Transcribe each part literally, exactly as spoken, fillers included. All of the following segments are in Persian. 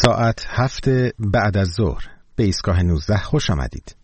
ساعت هفت بعد از ظهر به ایستگاه نوزده خوش آمدید.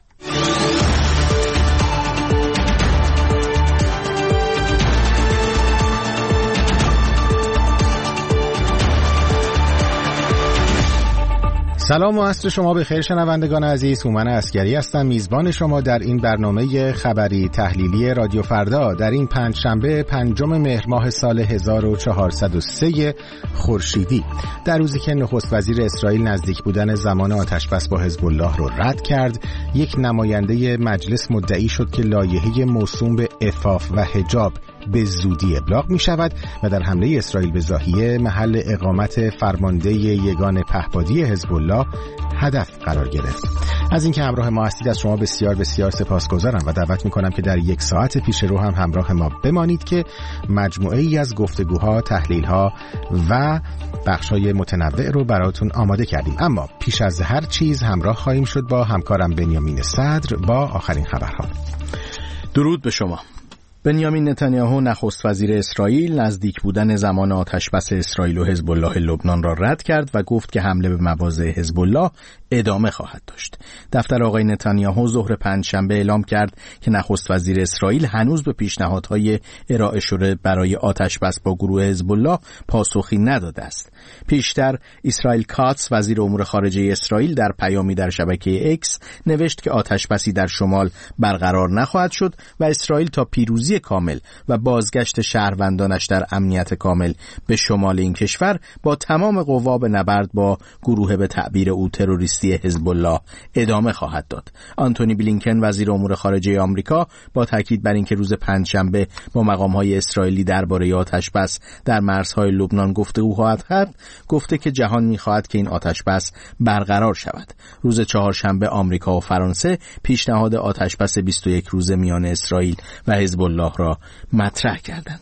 سلام و عصر شما بخیر شنوندگان عزیز. هومن عسگری هستم، میزبان شما در این برنامه خبری تحلیلی رادیو فردا در این پنجشنبه پنجم مهر ماه سال هزار و چهارصد و سه خورشیدی، در روزی که نخست وزیر اسرائیل نزدیک بودن زمان آتشبس با حزب الله رو رد کرد. یک نماینده مجلس مدعی شد که لایحه موسوم به عفاف و حجاب به زودی ابلاغ می شود و در حمله اسرائیل به ضاحیه محل اقامت فرمانده یگان پهپادی حزب الله هدف قرار گرفت. از اینکه همراه ما هستید از شما بسیار بسیار سپاسگزارم و دعوت می کنم که در یک ساعت پیش رو هم همراه ما بمانید که مجموعه ای از گفتگوها، تحلیلها و بخش‌های متنوع رو براتون آماده کردیم. اما پیش از هر چیز همراه خواهیم شد با همکارم بنیامین صدر با آخرین خبرها. درود به شما. بنیامین نتانیاهو نخست وزیر اسرائیل نزدیک بودن زمان آتشبس اسرائیل و حزب الله لبنان را رد کرد و گفت که حمله به مواضع حزب الله ادامه خواهد داشت. دفتر آقای نتانیاهو ظهر پنجشنبه اعلام کرد که نخست وزیر اسرائیل هنوز به پیشنهادهای ارائه شده برای آتشبس با گروه حزب الله پاسخی نداده است. پیشتر اسرائیل کاتس وزیر امور خارجه اسرائیل در پیامی در شبکه اکس نوشت که آتشبسی در شمال برقرار نخواهد شد و اسرائیل تا پیروزی کامل و بازگشت شهروندانش در امنیت کامل به شمال این کشور با تمام قوا به نبرد با گروه به تعبیر او تروریستی حزب الله ادامه خواهد داد. آنتونی بلینکن وزیر امور خارجه آمریکا با تاکید بر اینکه روز پنجشنبه با مقام‌های اسرائیلی درباره آتشبس در مرزهای لبنان گفتگو خواهد کرد، گفته که جهان می‌خواهد که این آتشبس برقرار شود. روز چهارشنبه آمریکا و فرانسه پیشنهاد آتشبس بیست و یک روزه میان اسرائیل و حزب الله را مطرح کردند.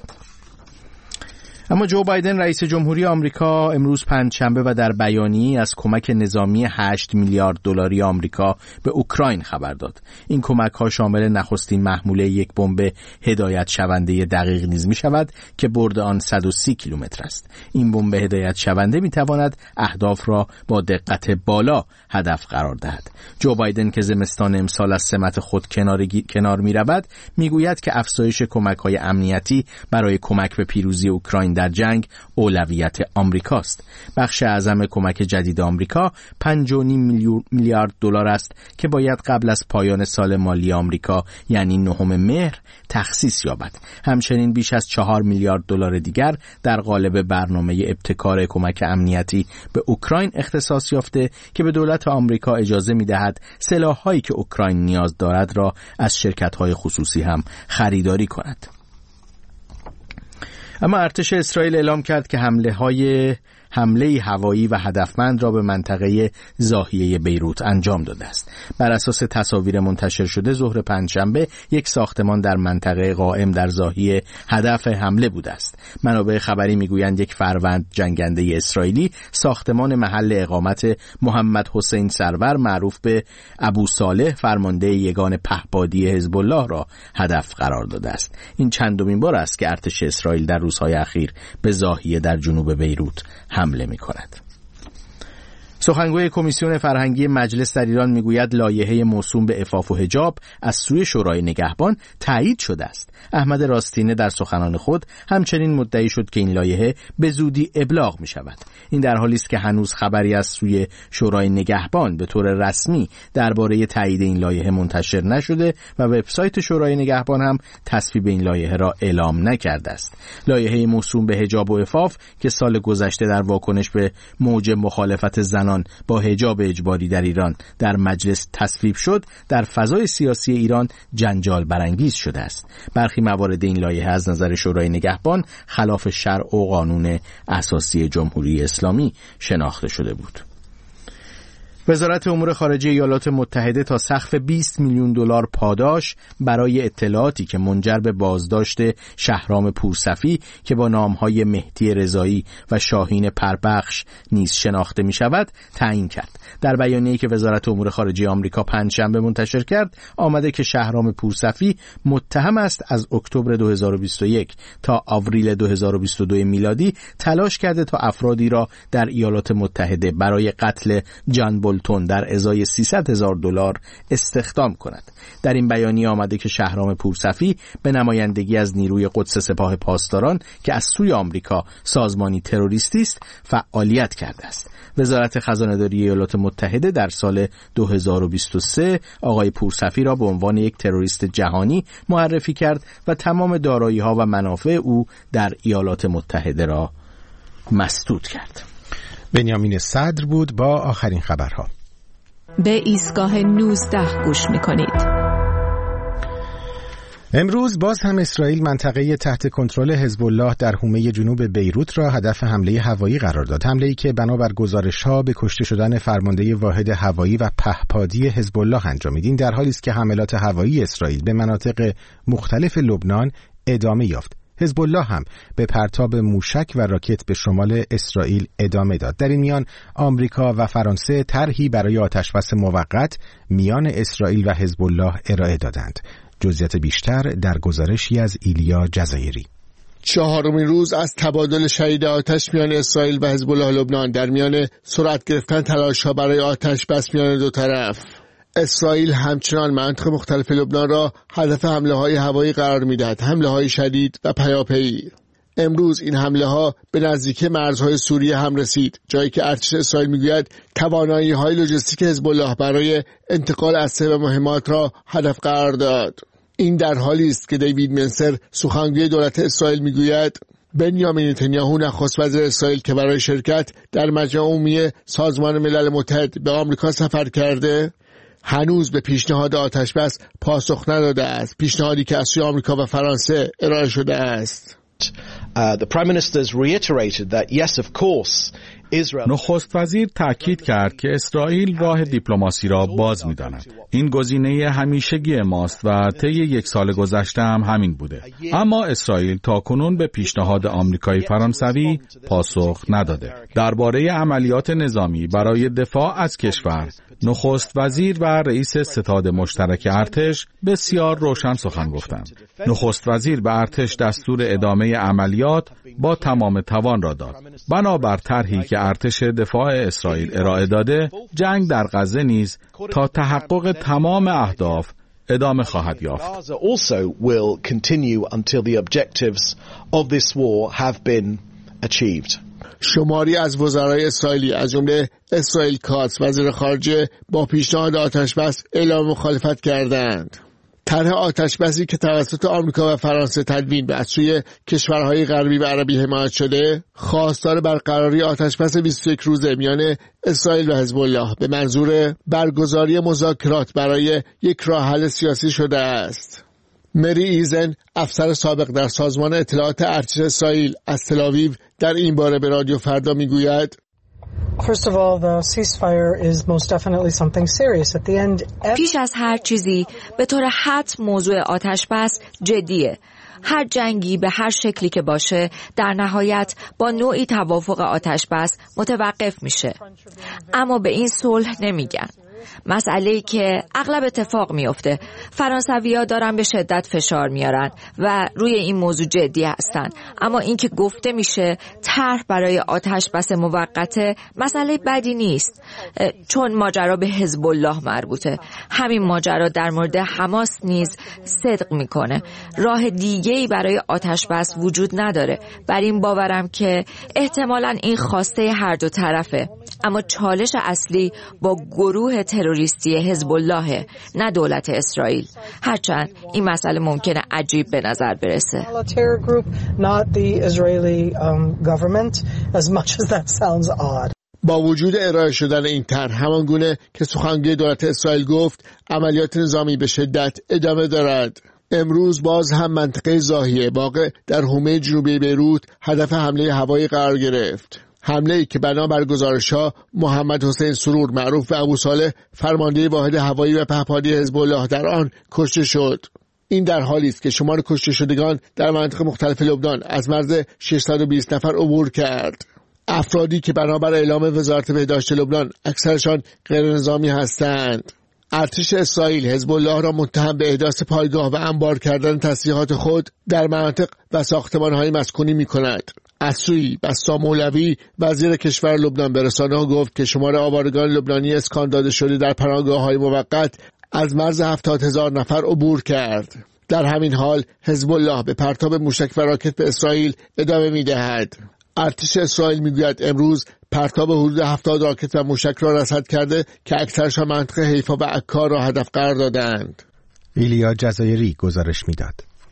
اما جو بایدن رئیس جمهوری آمریکا امروز پنجشنبه و در بیانیه‌ای از کمک نظامی هشت میلیارد دلاری آمریکا به اوکراین خبر داد. این کمک‌ها شامل نخستین محموله یک بمب هدایت شونده دقیق نیز می‌شود که برد آن صد و سی کیلومتر است. این بمب هدایت شونده می‌تواند اهداف را با دقت بالا هدف قرار دهد. جو بایدن که زمستان امسال از سمت خود کنار کنار می‌رود، می‌گوید که افزایش کمک‌های امنیتی برای کمک به پیروزی اوکراین در جنگ اولویت آمریکاست. بخش اعظم کمک جدید آمریکا پنج و نیم میلیارد دلار است که باید قبل از پایان سال مالی آمریکا یعنی نهم مهر تخصیص یابد. همچنین بیش از چهار میلیارد دلار دیگر در قالب برنامه ابتکار کمک امنیتی به اوکراین اختصاص یافته که به دولت آمریکا اجازه می‌دهد سلاح‌هایی که اوکراین نیاز دارد را از شرکت‌های خصوصی هم خریداری کند. اما ارتش اسرائیل اعلام کرد که حمله های حمله هوایی و هدفمند را به منطقه ضاحیه بیروت انجام داده است. بر اساس تصاویر منتشر شده ظهر پنجشنبه یک ساختمان در منطقه قائم در ضاحیه هدف حمله بوده است. منابع خبری میگویند یک فروند جنگنده اسرائیلی ساختمان محل اقامت محمد حسین سرور معروف به ابو صالح فرمانده یگان پهپادی حزب الله را هدف قرار داده است. این چندمین بار است که ارتش اسرائیل در روزهای اخیر به ضاحیه در جنوب بیروت حمله می کند. سخنگوی کمیسیون فرهنگی مجلس در ایران میگوید لایحه موسوم به عفاف و حجاب از سوی شورای نگهبان تایید شده است. احمد راستینه در سخنان خود همچنین مدعی شد که این لایحه به زودی ابلاغ می شود. این در حالی است که هنوز خبری از سوی شورای نگهبان به طور رسمی درباره تایید این لایحه منتشر نشده و وبسایت شورای نگهبان هم تصویب این لایحه را اعلام نکرده است. لایحه موسوم به حجاب و عفاف که سال گذشته در واکنش به موج مخالفت زنان با حجاب اجباری در ایران در مجلس تصویب شد، در فضای سیاسی ایران جنجال برانگیز شده است. برخی موارد این لایحه از نظر شورای نگهبان خلاف شرع و قانون اساسی جمهوری اسلامی شناخته شده بود. وزارت امور خارجه ایالات متحده تا سقف بیست میلیون دلار پاداش برای اطلاعاتی که منجر به بازداشت شهرام پورصفی که با نامهای مهدی رضایی و شاهین پربخش نیز شناخته می شود تعیین کرد. در بیانیه‌ای که وزارت امور خارجه آمریکا پنجشنبه منتشر کرد آمده که شهرام پورصفی متهم است از اکتبر دو هزار و بیست و یک تا آوریل دو هزار و بیست و دو میلادی تلاش کرده تا افرادی را در ایالات متحده برای قتل جان بولتون در ازای سیصد هزار دلار استخدام کند. در این بیانیه آمده که شهرام پورصفی به نمایندگی از نیروی قدس سپاه پاسداران که از سوی آمریکا سازمانی تروریستی است فعالیت کرده است. وزارت خزانه‌داری ایالات متحده در سال دو هزار و بیست و سه آقای پورصفی را به عنوان یک تروریست جهانی معرفی کرد و تمام دارایی‌ها و منافع او در ایالات متحده را مسدود کرد. بنیامین صدر بود با آخرین خبرها. به ایستگاه نوزده گوش می‌کنید. امروز باز هم اسرائیل منطقه تحت کنترل حزب الله در حومه جنوب بیروت را هدف حمله هوایی قرار داد. حمله‌ای که بنابر گزارش‌ها به کشته شدن فرمانده واحد هوایی و پهپادی حزب الله انجامید. این در حالی است که حملات هوایی اسرائیل به مناطق مختلف لبنان ادامه یافت. حزب الله هم به پرتاب موشک و راکت به شمال اسرائیل ادامه داد. در این میان آمریکا و فرانسه طرحی برای آتشبس موقت میان اسرائیل و حزب الله ارائه دادند. جزئیات بیشتر در گزارشی از ایلیا جزایری. چهارمین روز از تبادل شدید آتش میان اسرائیل و حزب الله لبنان در میان سرعت گرفتن تلاش‌ها برای آتش بس میان دو طرف. اسرائیل همچنان مناطق مختلف لبنان را هدف حمله‌های هوایی قرار می‌دهد، حمله‌های شدید و پیاپی. امروز این حمله‌ها به نزدیکی مرزهای سوریه هم رسید، جایی که ارتش اسرائیل می‌گوید توانایی‌های لوجستیک حزب الله برای انتقال اسلحه و مهمات را هدف قرار داد. این در حالی است که دیوید منسر سخنگوی دولت اسرائیل می‌گوید بنیامین نتانیاهو نخست وزیر اسرائیل که برای شرکت در مجمع عمومی سازمان ملل متحد به آمریکا سفر کرده هنوز به پیشنهاد آتشبس پاسخ نداده است، پیشنهادی که از سوی آمریکا و فرانسه ارائه شده است. Uh, the Prime Minister's reiterated that yes, of course, Israel... نخست وزیر تاکید کرد که اسرائیل راه دیپلماسی را باز می‌داند. این گزینه همیشگی ماست و طی یک سال گذشته هم همین بوده. اما اسرائیل تاکنون به پیشنهاد آمریکایی فرانسوی پاسخ نداده. درباره عملیات نظامی برای دفاع از کشور، نخست وزیر و رئیس ستاد مشترک ارتش بسیار روشن سخن گفتند. نخست وزیر به ارتش دستور ادامه عملیات با تمام توان را داد. بنابر طرحی که ارتش دفاع اسرائیل ارائه داده، جنگ در غزه نیز تا تحقق تمام اهداف ادامه خواهد یافت. شماری از وزرای اسرائیلی از جمله اسرائیل کاتس وزیر خارجه با پیشنهاد آتشبس اعلام مخالفت کردند. طرح آتشبسی که توسط آمریکا و فرانسه تدوین و از سوی کشورهای غربی و عربی حمایت شده، خواستار برقراری آتشبس بیست و یک روزه میان اسرائیل و حزب الله به منظور برگزاری مذاکرات برای یک راه حل سیاسی شده است. مری ایزن، افسر سابق در سازمان اطلاعات ارتش اسرائیل از تل‌آویو در این باره به رادیو فردا میگوید First of all, the ceasefire is most definitely something serious. At the end, پیش از هر چیزی به طور حتم موضوع آتش بس جدیه. هر جنگی به هر شکلی که باشه در نهایت با نوعی توافق آتش بس متوقف میشه. اما به این صلح نمیگن. مسئله‌ای که اغلب اتفاق میفته، فرانسوی‌ها دارن به شدت فشار میارن و روی این موضوع جدی هستن، اما این که گفته میشه طرح برای آتش بس موقته مسئله بدی نیست، چون ماجرا به حزب الله مربوطه. همین ماجرا در مورد حماس نیز صدق میکنه. راه دیگه‌ای برای آتش بس وجود نداره. بر این باورم که احتمالاً این خواسته هر دو طرفه، اما چالش اصلی با گروه تروریستی حزب الله، نه دولت اسرائیل. هرچند این مسئله ممکنه عجیب به نظر برسه. با وجود ارائه شدن این طرح، همان گونه که سخنگوی دولت اسرائیل گفت، عملیات نظامی به شدت ادامه دارد. امروز باز هم منطقه زاهیه واقع در حومه جنوبی بیروت هدف حمله هوایی قرار گرفت. حمله‌ای که بنابر گزارش‌ها محمد حسین سرور معروف به ابو صالح فرمانده واحد هوایی و پهپادی حزب الله در آن کشته شد. این در حالی است که شمار کشته شدگان در مناطق مختلف لبنان از مرز ششصد و بیست نفر عبور کرد. افرادی که بنابر اعلام وزارت بهداشت لبنان اکثرشان غیر نظامی هستند. ارتش اسرائیل حزب الله را متهم به احداث پایگاه و انبار کردن تسلیحات خود در مناطق و ساختمان‌های مسکونی می‌کند. از سوی بسام مولوی وزیر کشور لبنان به رسانه‌ها گفت که شمار آوارگان لبنانی اسکان داده شده در پناهگاه‌های موقت از مرز هفتاد هزار نفر عبور کرد. در همین حال حزب الله به پرتاب موشک و راکت به اسرائیل ادامه می‌دهد. ارتش اسرائیل میگوید امروز پرتاب حدود هفتاد راکت و موشک را رصد کرده که اکثرشان منطقه حیفا و عکا را هدف قرار دادند. ایلیا جزایری گزارش میداد.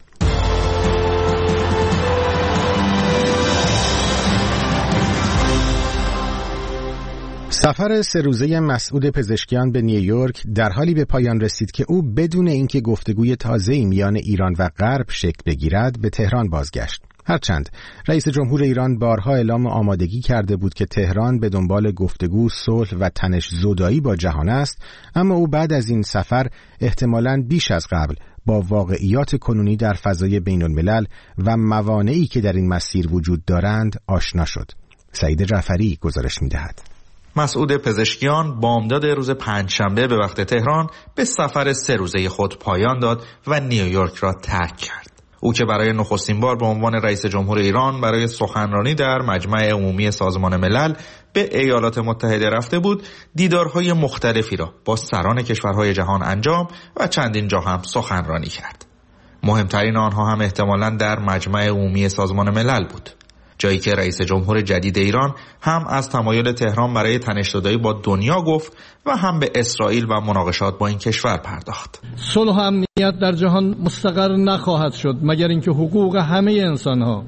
سفر سه روزه مسعود پزشکیان به نیویورک در حالی به پایان رسید که او بدون اینکه گفتگوی تازه‌ای میان ایران و غرب شکل بگیرد به تهران بازگشت. هرچند رئیس جمهور ایران بارها اعلام آمادگی کرده بود که تهران به دنبال گفتگو، صلح و تنش زدایی با جهان است، اما او بعد از این سفر احتمالاً بیش از قبل با واقعیات کنونی در فضای بین الملل و موانعی که در این مسیر وجود دارند آشنا شد. سعید جعفری گزارش می‌دهد. مسعود پزشکیان بامداد روز پنجشنبه به وقت تهران به سفر سه روزه خود پایان داد و نیویورک را ترک کرد. او که برای نخستین بار به عنوان رئیس جمهور ایران برای سخنرانی در مجمع عمومی سازمان ملل به ایالات متحده رفته بود، دیدارهای مختلفی را با سران کشورهای جهان انجام و چندین جا هم سخنرانی کرد. مهمترین آنها هم احتمالاً در مجمع عمومی سازمان ملل بود، جایی که رئیس جمهور جدید ایران هم از تمایل تهران برای تنش‌زدایی با دنیا گفت و هم به اسرائیل و مناقشات با این کشور پرداخت. صلح و امنیت در جهان مستقر نخواهد شد مگر اینکه حقوق همه انسان‌ها،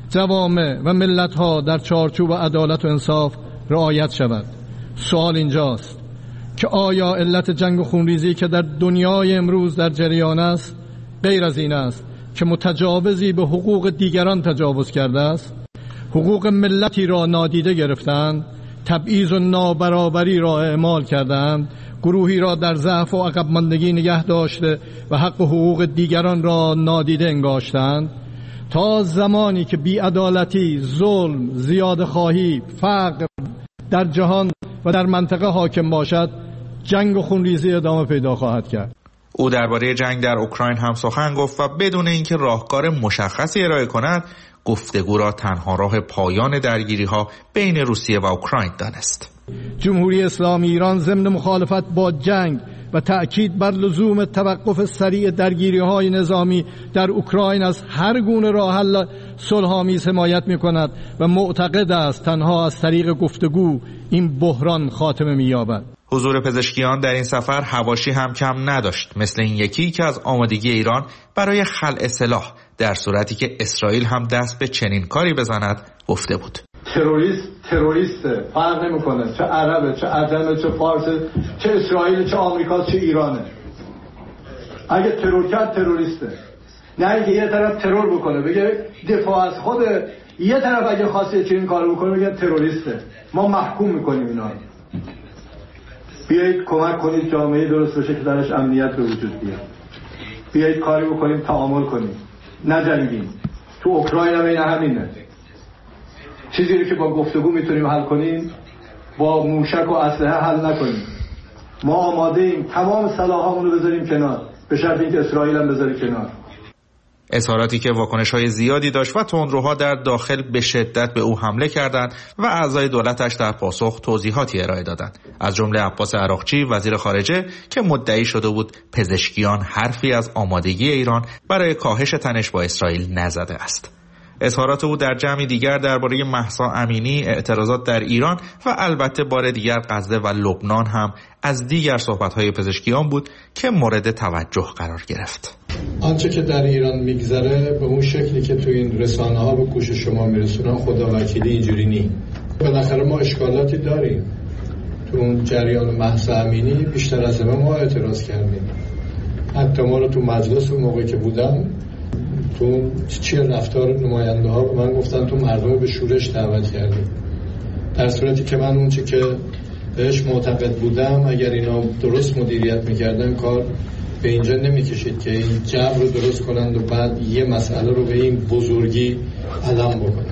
جوامع و ملت‌ها در چارچوب عدالت و انصاف رعایت شود. سوال اینجاست که آیا علت جنگ و خونریزی که در دنیای امروز در جریان است غیر از این است که متجاوزی به حقوق دیگران تجاوز کرده است؟ حقوق ملتی را نادیده گرفتند، تبعیض و نابرابری را اعمال کردند، گروهی را در ضعف و عقب ماندگی نگه داشته و حق و حقوق دیگران را نادیده انگاشتند. تا زمانی که بی‌عدالتی، ظلم، زیادخواهی، فقر در جهان و در منطقه حاکم باشد، جنگ و خونریزی ادامه پیدا خواهد کرد. او درباره جنگ در اوکراین هم سخن گفت و بدون اینکه راهکار مشخصی ارائه کند، گفتگو را تنها راه پایان درگیری‌ها بین روسیه و اوکراین دانست. جمهوری اسلامی ایران ضمن مخالفت با جنگ و تأکید بر لزوم توقف سریع درگیری‌های نظامی در اوکراین از هر گونه راه حل صلح‌آمیز حمایت می‌کند و معتقد است تنها از طریق گفتگو این بحران خاتمه می‌یابد. حضور پزشکیان در این سفر حواشی هم کم نداشت، مثل این یکی که از آمادگی ایران برای خلع سلاح در صورتی که اسرائیل هم دست به چنین کاری بزند گفته بود. تروریست تروریسته، فرق نمیکنه چه عربه، چه عجمه، چه فارسه، چه اسرائیل، چه آمریکاست، چه ایرانه. اگه ترور کرد تروریسته. نه اینکه یه طرف ترور بکنه بگه دفاع از خود، یه طرف اگه خواسته چنین کارو بکنه بگه تروریسته. ما محکوم میکنیم اینا. بیایید کمک کنید جامعه درست بشه که درش امنیت به وجود بیاد. بیایید کاری بکنیم، تعامل کنیم، نجنگیم. تو اوکراین هم این همینه. چیزی رو که با گفتگو میتونیم حل کنیم، با موشک و اسلحه حل نکنیم. ما آماده ایم تمام سلاحامون رو بذاریم کنار، به شرط اینکه اسرائیل هم بذاره کنار. اظهاراتی که واکنش‌های زیادی داشت و تندروها در داخل به شدت به او حمله کردند و اعضای دولتش در پاسخ توضیحاتی ارائه دادند، از جمله عباس عراقچی وزیر خارجه که مدعی شده بود پزشکیان حرفی از آمادگی ایران برای کاهش تنش با اسرائیل نزده است. اظهارات او در جمعی دیگر درباره مهسا امینی، اعتراضات در ایران و البته بار دیگر غزه و لبنان هم از دیگر صحبت‌های پزشکیان بود که مورد توجه قرار گرفت. آنچه که در ایران میگذره به اون شکلی که تو این رسانه ها به گوش شما میرسونن خدا وکیلی اینجوری نی. بالاخره ما اشکالاتی داریم. تو اون جریان مهسا امینی بیشتر از همه ما اعتراض کردیم. حتی ما رو تو مجلس اون موقعی که بودم تو چیه رفتار نماینده ها من گفتن تو مردم به شورش دعوت کردیم. در صورتی که من اون چی که بهش معتقد بودم اگر اینا درست مدیریت میکردن کار به اینجا نمیکشید که این جو رو درست کنند و بعد یه مسئله رو به این بزرگی علم بکنن.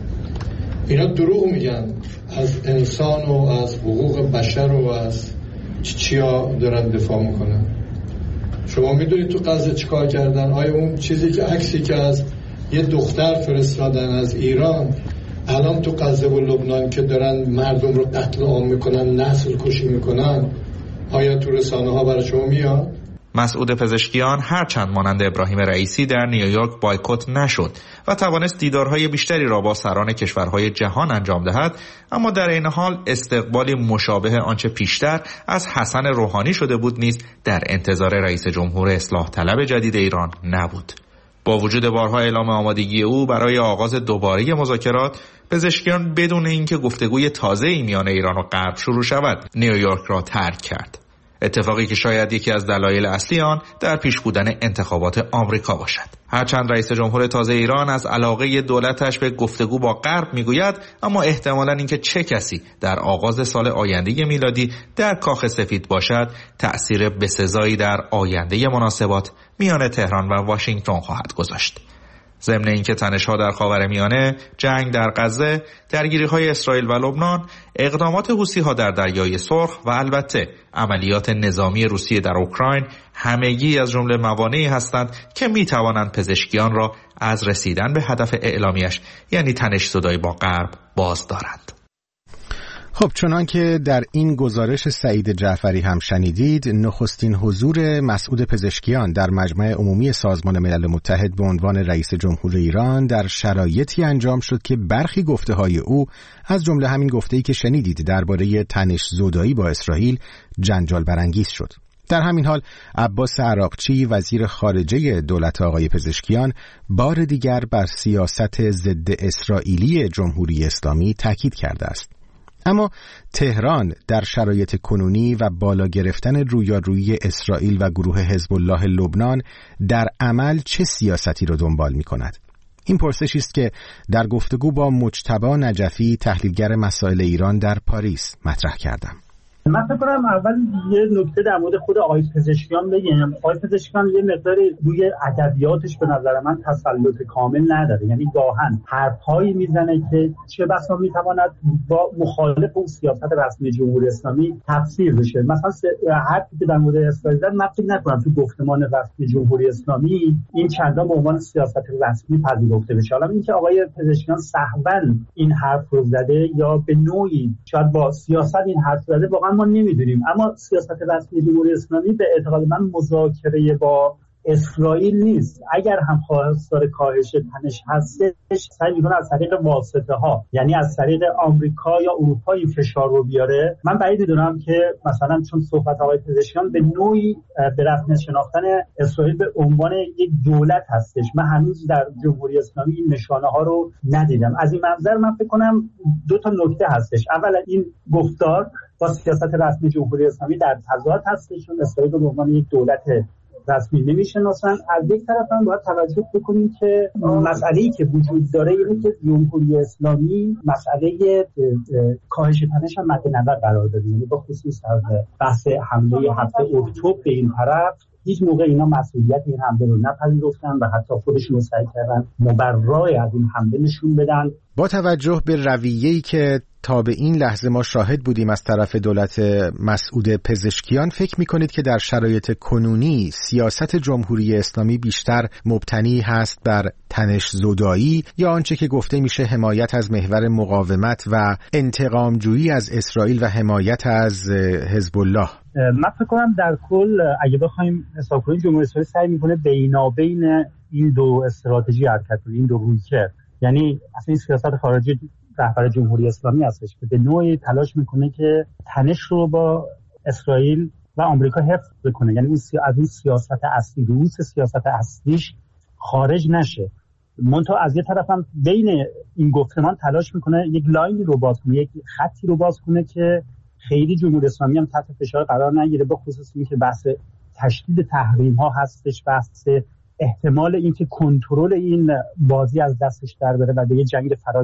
اینا دروغ میگن از انسان و از حقوق بشر و از چیا دارن دفاع میکنن. شما میدونید تو غزه چیکار کردن؟ آیا اون چیزی که عکسی که از یه دختر فرستادن از ایران الان تو غزه و لبنان که دارن مردم رو قتل عام میکنن، نسل کشی میکنن، آیا تو رسانه ها برای شما میاد؟ مسعود پزشکیان هرچند مانند ابراهیم رئیسی در نیویورک بایکوت نشد و توانست دیدارهای بیشتری را با سران کشورهای جهان انجام دهد، اما در این حال استقبالی مشابه آنچه پیشتر از حسن روحانی شده بود نیز در انتظار رئیس جمهور اصلاح طلب جدید ایران نبود. با وجود بارها اعلام آمادگی او برای آغاز دوباره مذاکرات، پزشکیان بدون اینکه گفتگوی تازه‌ای میان ایران و غرب شروع شود، نیویورک را ترک کرد. اتفاقی که شاید یکی از دلایل اصلی آن در پیش بودن انتخابات آمریکا باشد. هرچند رئیس جمهور تازه ایران از علاقه دولتش به گفتگو با غرب میگوید، اما احتمالاً اینکه چه کسی در آغاز سال آینده میلادی در کاخ سفید باشد، تأثیر بسزایی در آینده مناسبات میان تهران و واشنگتن خواهد گذاشت. ضمن اینکه تنش‌ها در خاورمیانه، جنگ در غزه، درگیری‌های اسرائیل و لبنان، اقدامات حوثی‌ها در دریای سرخ و البته عملیات نظامی روسیه در اوکراین همگی از جمله موانعی هستند که می‌توانند پزشکیان را از رسیدن به هدف اعلامیش، یعنی تنش‌زدایی با غرب، باز دارند. خب چنان که در این گزارش سعید جعفری هم شنیدید، نخستین حضور مسعود پزشکیان در مجمع عمومی سازمان ملل متحد به عنوان رئیس جمهور ایران در شرایطی انجام شد که برخی گفته‌های او، از جمله همین گفته‌ای که شنیدید درباره تنش‌زدایی با اسرائیل، جنجال برانگیز شد. در همین حال عباس عراقچی وزیر خارجه دولت آقای پزشکیان بار دیگر بر سیاست ضد اسرائیلی جمهوری اسلامی تاکید کرده است. اما تهران در شرایط کنونی و بالا گرفتن رویارویی اسرائیل و گروه حزب الله لبنان در عمل چه سیاستی را دنبال می کند؟ این پرسشی است که در گفتگو با مجتبی نجفی، تحلیلگر مسائل ایران در پاریس، مطرح کردم. من فکر کنم اول یه نکته در مورد خود آقای پزشکیان بگم. آقای پزشکیان یه مقدار روی ادبیاتش به نظر من تسلط کامل نداره، یعنی گاهن حرفایی میزنه که چه بسا میتواند با مخالف اون سیاست رسمی جمهوری اسلامی تفسیر بشه. مثلا حرفی که در مورد اسرائیل زد، من فکر نکنم تو گفتمان رسمی جمهوری اسلامی این چندان به عنوان سیاست رسمی پذیرفته بشه. حالا اینکه آقای پزشکیان سهواً این حرف رو زده یا به نوعی شاید با سیاست این حرف زده، واقعا ما نمیدونیم. اما سیاست رسمی جمهوری اسلامی به اعتقاد من مذاکره با اسرائیل نیست. اگر هم خواستار کاهش تنش هستش، سعی می‌کنه از طریق واسطه ها، یعنی از طریق آمریکا یا اروپا این فشار رو بیاره. من بعید می‌دونم که مثلا چون صحبت آقای پزشکیان به نوعی به رسمیت شناختن اسرائیل به عنوان یک دولت هستش، من هنوز در جمهوری اسلامی این نشانه ها رو ندیدم. از این منظر من فکر کنم دو تا نکته هستش. اولا این گفتار با سیاست رسمی جمهوری اسلامی در تضاد هستش، چون اسرائیل به عنوان یک دولت رسمی نمیشناسن. از یک طرف هم باید توجه بکنیم که مسئله‌ای که وجود داره اینه که جمهوری اسلامی مسئله کاهش تنش هم مد نظر قرار داده، یعنی با خصوص از بحث حمله هفته اکتبر به این طرف هیچ موقع اینا مسئولیت این حمله رو نپذیرفتن و حتی خودشون رو سعی کردن مبرای از این حمله نشون بدن. با توجه به رویه‌ای که تا به این لحظه ما شاهد بودیم از طرف دولت مسعود پزشکیان، فکر می‌کنید که در شرایط کنونی سیاست جمهوری اسلامی بیشتر مبتنی هست بر تنش‌زدایی یا آنچه که گفته میشه حمایت از محور مقاومت و انتقام‌جویی از اسرائیل و حمایت از حزب الله؟ من فکر کنم در کل اگه بخوایم حساب کنیم، جمهوری اسلامی سعی می‌کنه بینابین این دو استراتژی حرکت کنه، این دو رویکرد. یعنی اصلا این سیاست خارجی رهبر جمهوری اسلامی هستش که به نوعی تلاش میکنه که تنش رو با اسرائیل و آمریکا حفظ بکنه، یعنی اون سی... از این سیاست اصلی، روس سیاست اصلیش خارج نشه. منتها از یه طرف هم بین این گفتمان تلاش میکنه یک لاینی رو باز کنه، یک خطی رو باز کنه که خیلی جمهوری اسلامی هم تحت فشار قرار نگیره، به خصوص اینکه بحث تشدید تحریم ها هستش، بحث احتمال اینکه کنترل این بازی از دستش در بره و به یه جنگ فراگیر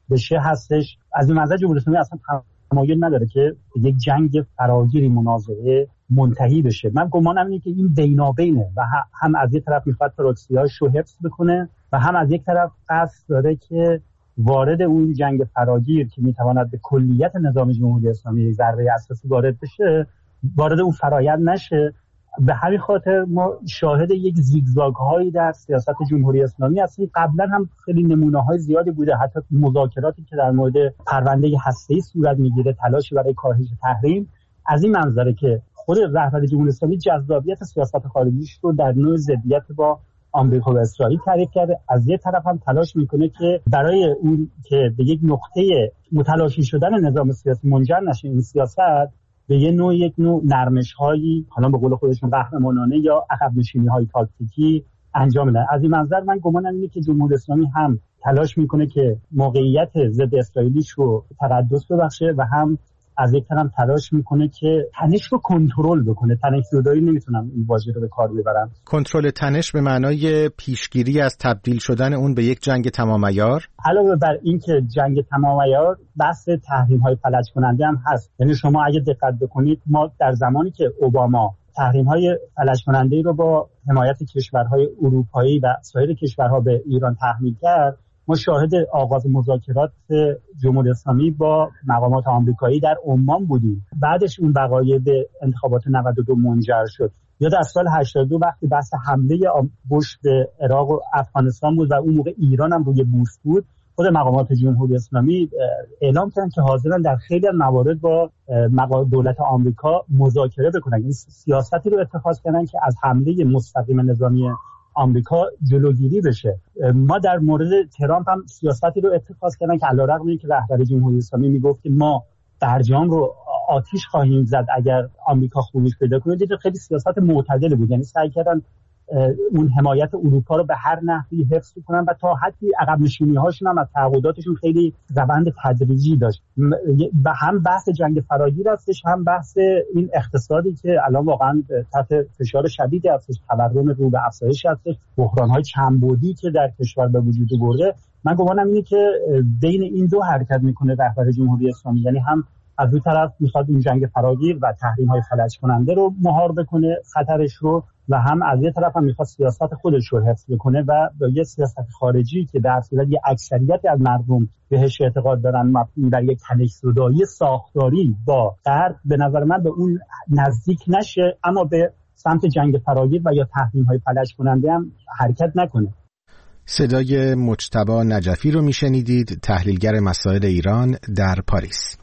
بشه هستش. از این منظر جمهوری اسلامی اصلا تمایل نداره که یک جنگ فراگیری منازعه منتهی بشه. من گمانم اینه که این بینابینه و هم از یک طرف میخواد پروکسی‌هاش رو حفظ بکنه و هم از یک طرف قصد داره که وارد اون جنگ فراگیر که میتواند به کلیت نظام جمهوری اسلامی ضربه اساسی وارد بشه وارد اون فرایند نشه. به همین خاطر ما شاهد یک زیگزاگ هایی در سیاست جمهوری اسلامی هستیم. قبلا هم خیلی نمونه های زیادی بوده، حتی مذاکراتی که در مورد پرونده هسته‌ای صورت میگیره، تلاشی برای کاهش تحریم، از این منظره که خود رهبر جمهوری اسلامی جذابیت سیاست خارجیش رو در نوع ضدیت با آمریکا و اسرائیل تعریف کرده. از یک طرف هم تلاش میکنه که برای اون که به یک نقطه متلاشی شدن نظام سیاسی منجر نشه این سیاست، به یه نوع یک نوع نرمش‌هایی، حالا به قول خودشون قهرمانانه یا عقب نشینی‌های تاکتیکی انجام میدن. از این منظر من گمانم اینه که جمهوری اسلامی هم تلاش میکنه که موقعیت ضد اسرائیلیش رو تقدس ببخشه و هم از یک طرف تلاش میکنه که تنش رو کنترل بکنه. تنش زدایی نمیتونم این واژه رو به کار ببرم. کنترل تنش به معنای پیشگیری از تبدیل شدن اون به یک جنگ تمام عیار. علاوه بر این که جنگ تمام عیار، بحث تحریم‌های فلج کننده هم هست. یعنی شما اگه دقت بکنید، ما در زمانی که اوباما تحریم‌های فلج کننده‌ای رو با حمایت کشورهای اروپایی و سایر کشورها به ایران تحمیل کرد، ما شاهد آغاز مذاکرات جمهوری اسلامی با مقامات آمریکایی در عمان بودیم. بعدش اون وقایع به انتخابات نود و دو منجر شد. یا در سال هشتاد و دو وقتی بحث حمله بوش به عراق و افغانستان بود و اون موقع ایران هم روی بورس بود، خود مقامات جمهوری اسلامی اعلام کردن که حاضرن در خیلی از موارد با دولت آمریکا مذاکره بکنن. این سیاستی رو اتخاذ کردن که از حمله مستقیم نظامی آمریکا جلوگیری بشه. ما در مورد ترامپ هم سیاستی رو اتخاذ کردن که علیرغم اینکه رهبر جمهوری اسلامی میگفت که ما برجام رو آتیش خواهیم زد اگر آمریکا خروج پیدا کنه، دیگه خیلی سیاست معتدل بود. یعنی سعی کردن اون حمایت اروپا رو به هر نحوی حفظ کنن و تا حدی عقب نشینی‌هاشون هم از تعهداتشون خیلی روند تدریجی داشت. و هم بحث جنگ فراگیر هستش، هم بحث این اقتصادی که الان واقعا تحت فشار شدیدی هستش، تورم رو به افزایش هستش، بحران‌های چندبعدی که در کشور به وجود برده. من گمانم اینه که بین این دو حرکت میکنه رهبر جمهوری اسلامی، یعنی هم از اون طرف میخواد این جنگ فراگیر و تحریم‌های فلج کننده رو مهار بکنه خطرش رو، و هم از یه طرف هم میخواد سیاست خودش رو حفظ بکنه و با یه سیاست خارجی که در صورت یه اکثریتی از مردم بهش اعتقاد دارن مبنی بر یک تنش‌زدایی ساختاری با غرب، به نظر من به اون نزدیک نشه، اما به سمت جنگ فراگیر و یا تحریم‌های فلج کننده هم حرکت نکنه. صدای مجتبی نجفی رو میشنیدید، تحلیلگر مسائل ایران در پاریس.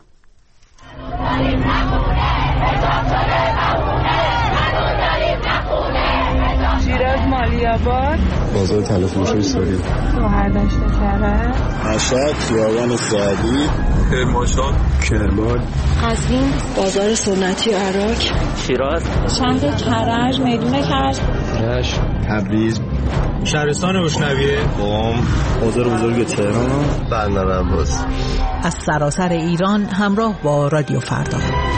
شیراز مالیاباد، بازار تلفروش سوری، شهردشت کرج، مشهد، خیابان سعدی، کرمانشاه، کرمان، قزوین، بازار سنتی عراق، شیراز، شهر کرج، میدون کرج، رشت، تبریز، شهرستان روشنویه، قم، بازار بزرگ تهران، بندر عباس. از سراسر ایران همراه با رادیو فردا.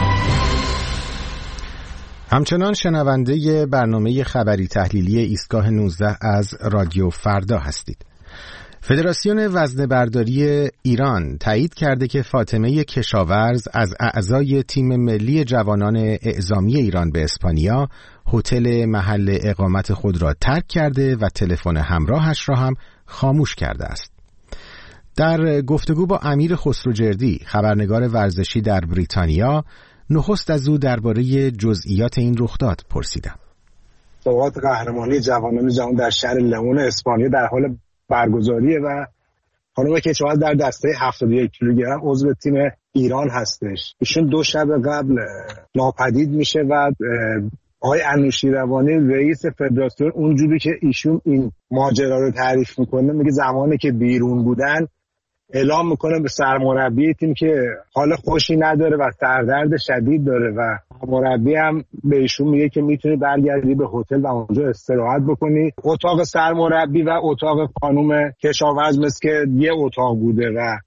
همچنان شنونده برنامه خبری تحلیلی ایستگاه نوزده از رادیو فردا هستید. فدراسیون وزنه‌برداری ایران تایید کرده که فاطمه کشاورز از اعضای تیم ملی جوانان اعزامی ایران به اسپانیا هتل محل اقامت خود را ترک کرده و تلفن همراهش را هم خاموش کرده است. در گفتگو با امیر خسروجردی، خبرنگار ورزشی در بریتانیا، نخست از او درباره جزئیات این رخداد پرسیدم. مسابقات قهرمانی جوانان جهان در شهر لئون اسپانیا در حال برگزاریه و خانم کشاورز در دسته هفتاد و یک کیلوگرم عضو تیم ایران هستش. ایشون دو شب قبل ناپدید میشه و آقای انوشیروانی رئیس فدراسیون اونجوری که ایشون این ماجرا رو تعریف میکنه، میگه زمانی که بیرون بودن اعلام میکنه به سرمربی تیم که حال خوشی نداره و سردرد شدید داره و مربی هم به ایشون میگه که میتونی برگردی به هتل و اونجا استراحت بکنی. اتاق سرمربی و اتاق خانم کشاورز مثل که یه اتاق بوده و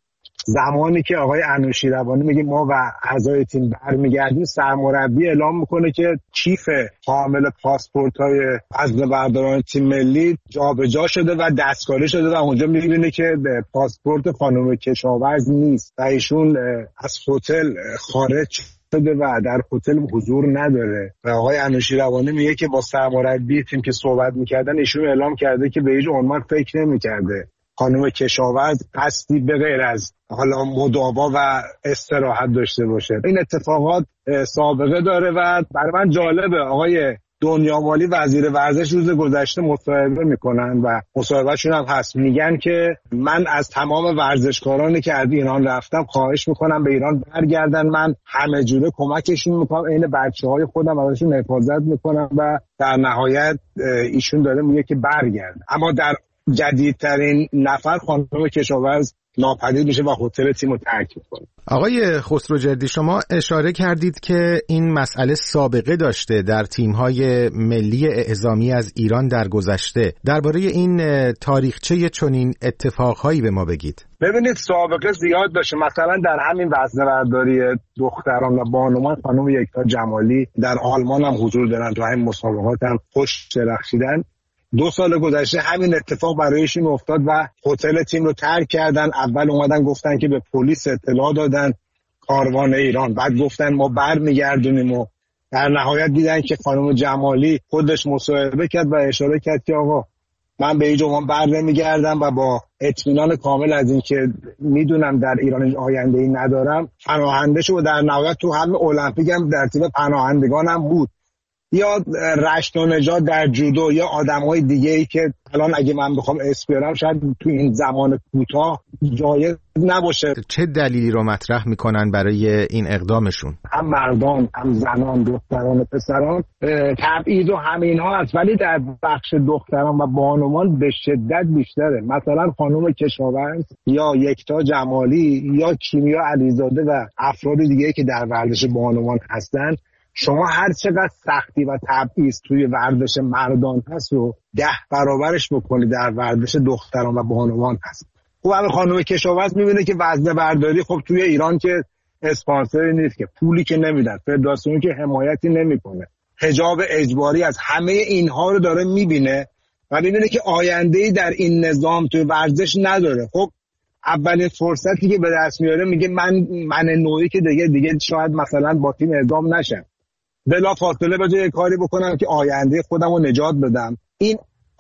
زمانی که آقای انوشیروانی میگه ما و اعضای تیم برمیگردیم، سرمربی اعلام میکنه که کیف حامل پاسپورت‌های وزنه‌برداران تیم ملی جابجا شده و دستکاری شده و اونجا میبینه که پاسپورت خانم کشاورز نیست و ایشون از هتل خارج شده و در هتل حضور نداره و آقای انوشیروانی میگه که با سرمربی تیم که صحبت میکردن ایشون اعلام کرده که به هیچ عنوان فکر نمیکرده خانم کشاورز قصدی به غیر از حالا مداوا و استراحت داشته باشه. این اتفاقات سابقه داره و برای من جالبه. آقای دنیامالی وزیر ورزش روز گذشته مصاحبه میکنن و مصاحبهشون هم هست، میگن که من از تمام ورزشکارانی که از ایران رفتم خواهش میکنم به ایران برگردن، من همه جوره کمکشون میکنم، این بچه‌های خودم ازشون حفاظت میکنم و در نهایت ایشون داره میگه که برگردن. اما در جدیدترین نفر خانم کشاورز ناپدید میشه و هتل تیم رو ترک میکنه. آقای خسروجردی، شما اشاره کردید که این مسئله سابقه داشته در تیم‌های ملی اعزامی از ایران در گذشته. درباره این تاریخچه چنین اتفاقهایی به ما بگید. ببینید سابقه زیاد داشته. مثلا در همین وزنه‌برداری دختران و بانوان خانم یکتا جمالی در آلمان هم حضور دارن، تو همین مسابقات هم خوش درخشیدن. دو سال گذشته همین اتفاق برایشون افتاد و هتل تیم رو ترک کردن. اول اومدن گفتن که به پلیس اطلاع دادن کاروان ایران، بعد گفتن ما برمیگردونیم و در نهایت دیدن که خانم جمالی خودش مصاحبه کرد و اشاره کرد که آقا من به هیچ عنوان بر نمیگردم و با اطمینان کامل از این که میدونم در ایران آینده‌ای ندارم پناهنده شد و در نهایت تو هم المپیک هم در تیم پناهندگان هم بود. یا رشت و نجات در جودو یا آدم‌های دیگه‌ای که الان اگه من بخوام اسم بیارم شاید تو این زمان کوتاه جایز نباشه. چه دلیلی رو مطرح میکنن برای این اقدامشون؟ هم مردان، هم زنان، دختران و پسران تبعیض و همه اینها هست، ولی در بخش دختران و بانوان به شدت بیشتره. مثلا خانم کشاورز یا یکتا جمالی یا کیمیا علیزاده و افراد دیگه‌ای که در ورزش بانوان هستن، شما هر چقدر سختی و تبعیض توی ورزش مردان هست و ده برابرش بکنی در ورزش دختران و بانوان هست. خب همه خانم کشاورز میبینه که وزنه برداری خب توی ایران که اسپانسری نیست، که پولی که نمیدن، فدراسیونی که حمایتی نمیکنه، حجاب اجباری از همه اینها رو داره میبینه و میبینه که آینده‌ای در این نظام توی ورزش نداره. خب اولین فرصتی که به دست میاره میگه من من نوعی که دیگه دیگه شاید مثلا با تیم اعزام نشم، بلا فاصله بجای کاری بکنم که آینده خودم رو نجات بدم. این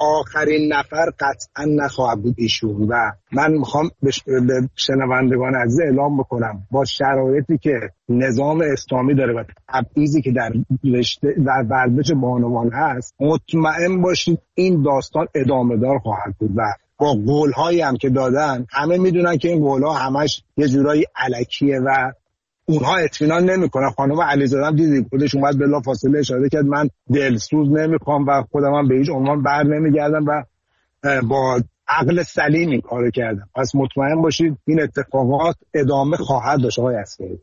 آخرین نفر قطعا نخواهد بود ایشون و من میخوام به شنوندگان عزیز اعلام بکنم با شرایطی که نظام اسلامی داره و تبعیضی که در رشته در ورزش بانوان هست، مطمئن باشید این داستان ادامه دار خواهد بود و با قول‌هایی هم که دادن همه میدونن که این قول‌ها همش یه جورایی الکیه و اونها اطمینان نمیکنن. خانم علیزاده هم دیدید خودش اومد بلا فاصله اشاره کرد من دلسوز نمیخوام و خودم هم به هیچ عنوان بر نمیگردم و با عقل سلیم این کارو کردم. پس مطمئن باشید این اتفاقات ادامه خواهد داشت. آقای عسکری.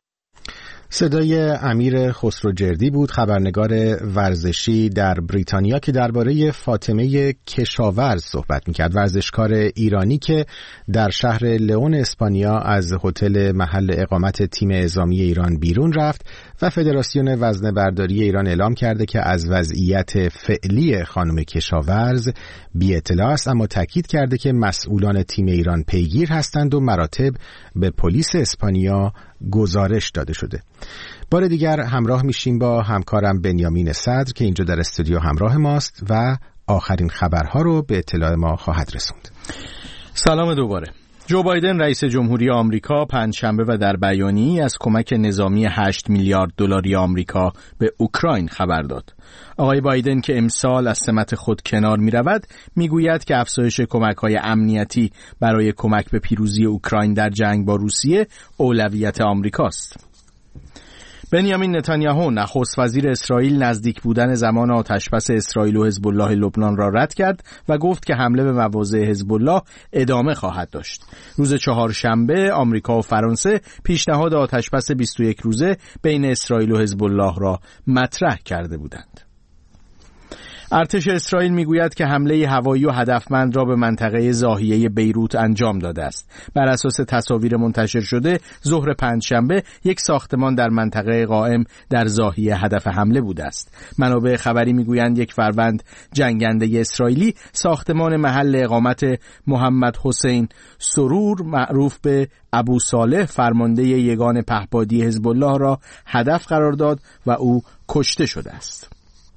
صدای امیر خسروجردی بود، خبرنگار ورزشی در بریتانیا که درباره فاطمه کشاورز صحبت میکرد، ورزشکار ایرانی که در شهر لئون اسپانیا از هتل محل اقامت تیم اعزامی ایران بیرون رفت و فدراسیون وزنه برداری ایران اعلام کرده که از وضعیت فعلی خانم کشاورز بی اطلاع است، اما تاکید کرده که مسئولان تیم ایران پیگیر هستند و مراتب به پلیس اسپانیا گزارش داده شده. بار دیگر همراه میشیم با همکارم بنیامین صدر که اینجا در استودیو همراه ماست و آخرین خبرها رو به اطلاع ما خواهد رسوند. سلام دوباره. جو بایدن رئیس جمهوری آمریکا پنجشنبه و در بیانیه‌ای از کمک نظامی هشت میلیارد دلاری آمریکا به اوکراین خبر داد. آقای بایدن که امسال از سمت خود کنار می‌رود، میگوید که افزایش کمک‌های امنیتی برای کمک به پیروزی اوکراین در جنگ با روسیه اولویت آمریکاست. بنیامین نتانیاهو نخست وزیر اسرائیل نزدیک بودن زمان آتشبس اسرائیل و حزب الله لبنان را رد کرد و گفت که حمله به مواضع حزب الله ادامه خواهد داشت. روز چهارشنبه آمریکا و فرانسه پیشنهاد آتشبس بیست و یک روزه بین اسرائیل و حزب الله را مطرح کرده بودند. ارتش اسرائیل میگوید که حمله هوایی و هدفمند را به منطقه زاهیه بیروت انجام داده است. بر اساس تصاویر منتشر شده ظهر پنجشنبه یک ساختمان در منطقه قائم در زاهیه هدف حمله بوده است. منابع خبری میگویند یک فروند جنگنده اسرائیلی ساختمان محل اقامت محمد حسین سرور معروف به ابو صالح فرمانده یگان پهپادی حزب الله را هدف قرار داد و او کشته شده است.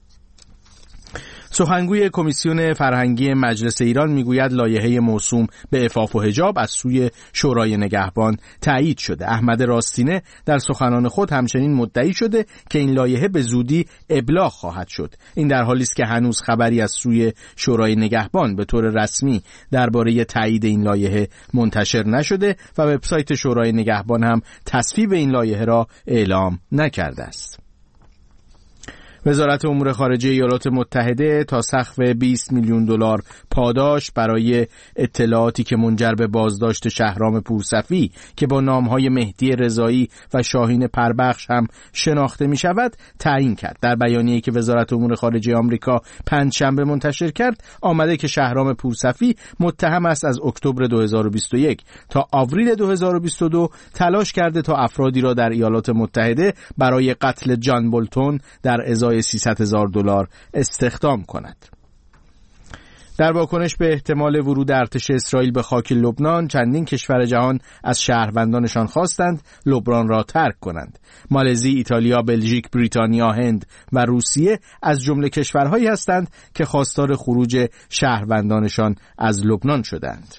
سخنگوی کمیسیون فرهنگی مجلس ایران میگوید لایحه موسوم به عفاف و حجاب از سوی شورای نگهبان تایید شده. احمد راستینه در سخنان خود همچنین مدعی شده که این لایحه به زودی ابلاغ خواهد شد. این در حالی است که هنوز خبری از سوی شورای نگهبان به طور رسمی درباره تایید این لایحه منتشر نشده و وبسایت شورای نگهبان هم تصویب این لایحه را اعلام نکرده است. وزارت امور خارجه ایالات متحده تا سقف بیست میلیون دلار پاداش برای اطلاعاتی که منجر به بازداشت شهرام پورصفی که با نامهای مهدی رضایی و شاهین پربخش هم شناخته می شود تعیین کرد. در بیانیه‌ای که وزارت امور خارجه آمریکا پنجشنبه منتشر کرد آمده که شهرام پورصفی متهم است از اکتبر دو هزار و بیست و یک تا آوریل دو هزار و بیست و دو تلاش کرده تا افرادی را در ایالات متحده برای قتل جان بولتون در ازای سیصد هزار دلار استخدام کند. در واکنش به احتمال ورود ارتش اسرائیل به خاک لبنان چندین کشور جهان از شهروندانشان خواستند لبنان را ترک کنند. مالزی، ایتالیا، بلژیک، بریتانیا، هند و روسیه از جمله کشورهایی هستند که خواستار خروج شهروندانشان از لبنان شدند.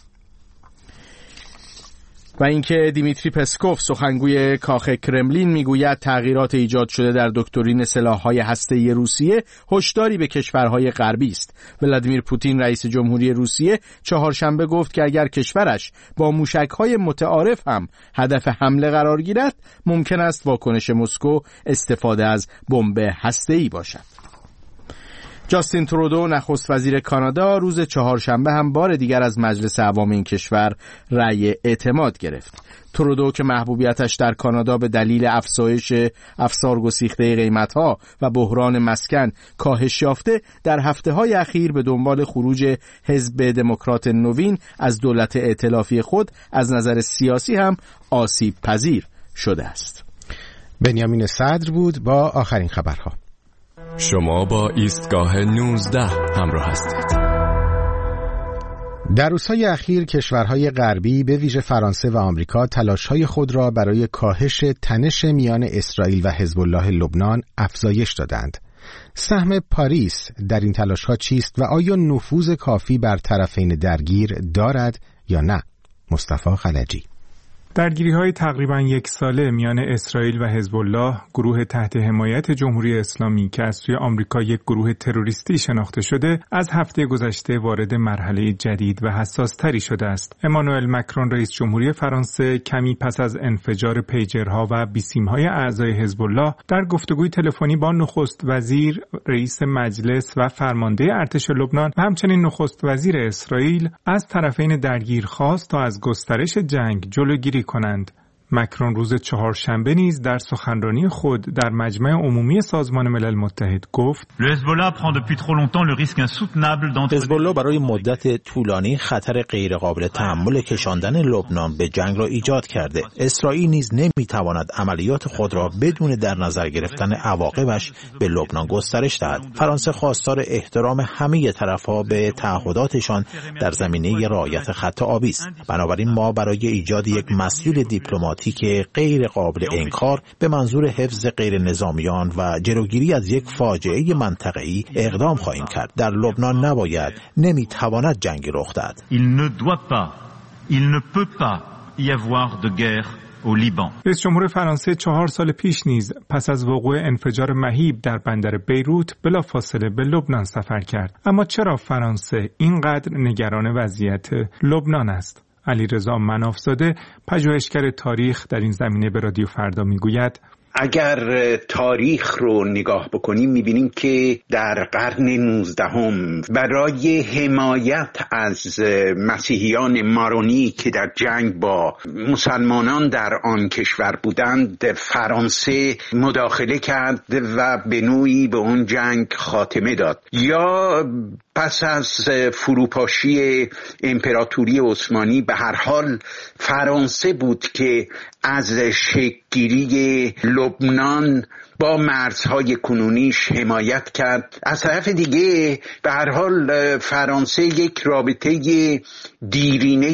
و اینکه دیمیتری پسکوف سخنگوی کاخ کرملین میگوید تغییرات ایجاد شده در دکترین سلاح‌های هسته‌ای روسیه هشداری به کشورهای غربی است. ولادیمیر پوتین رئیس جمهوری روسیه چهارشنبه گفت که اگر کشورش با موشک‌های متعارف هم هدف حمله قرار گیرد ممکن است واکنش مسکو استفاده از بمب هسته‌ای باشد. جاستین ترودو نخست وزیر کانادا روز چهارشنبه هم بار دیگر از مجلس عوام این کشور رأی اعتماد گرفت. ترودو که محبوبیتش در کانادا به دلیل افزایش افسار گسیخته قیمت‌ها و بحران مسکن کاهش یافته در هفته‌های اخیر به دنبال خروج حزب دموکرات نوین از دولت ائتلافی خود از نظر سیاسی هم آسیب پذیر شده است. بنیامین صدر بود با آخرین خبرها. شما با ایستگاه نوزده همراه هستید. در روزهای اخیر کشورهای غربی به ویژه فرانسه و آمریکا تلاش‌های خود را برای کاهش تنش میان اسرائیل و حزب الله لبنان افزایش دادند. سهم پاریس در این تلاش‌ها چیست و آیا نفوذ کافی بر طرفین درگیر دارد یا نه؟ مصطفی خلجی. درگیری‌های تقریباً یک ساله میان اسرائیل و حزب الله، گروه تحت حمایت جمهوری اسلامی که از سوی آمریکا یک گروه تروریستی شناخته شده، از هفته گذشته وارد مرحله جدید و حساس‌تری شده است. امانوئل مکرون رئیس جمهوری فرانسه کمی پس از انفجار پیجرها و بیسیم‌های اعضای حزب الله در گفتگوی تلفنی با نخست وزیر، رئیس مجلس و فرمانده ارتش لبنان و همچنین نخست وزیر اسرائیل از طرفین درگیر خواست تا از گسترش جنگ جلوگیری کنند. مکرون روز چهارشنبه نیز در سخنرانی خود در مجمع عمومی سازمان ملل متحد گفت: حزب الله برای مدت طولانی خطر غیرقابل تحمل کشاندن لبنان به جنگ را ایجاد کرده. اسرائیل نیز نمیتواند عملیات خود را بدون در نظر گرفتن عواقبش به لبنان گسترش دهد. فرانسه خواستار احترام همه طرف‌ها به تعهداتشان در زمینه رعایت خط آبی است. بنابراین ما برای ایجاد یک مسئول دیپلماتی که غیر قابل انکار به منظور حفظ غیر نظامیان و جلوگیری از یک فاجعه منطقه‌ای اقدام خواهیم کرد. در لبنان نباید، نمیتواند جنگی رخ دهد. رئیس جمهور فرانسه چهار سال پیش نیز پس از وقوع انفجار مهیب در بندر بیروت بلافاصله به لبنان سفر کرد. اما چرا فرانسه اینقدر نگران وضعیت لبنان است؟ علیرضا منافزاده، پژوهشگر تاریخ در این زمینه به رادیو فردا میگوید: اگر تاریخ رو نگاه بکنیم میبینیم که در قرن نوزدهم برای حمایت از مسیحیان مارونی که در جنگ با مسلمانان در آن کشور بودند فرانسه مداخله کرد و به نوعی به اون جنگ خاتمه داد. یا پس از فروپاشی امپراتوری عثمانی به هر حال فرانسه بود که از شکل‌گیری لبنان با مرزهای کنونیش حمایت کرد. از طرف دیگه به هر حال فرانسه یک رابطه دیرینه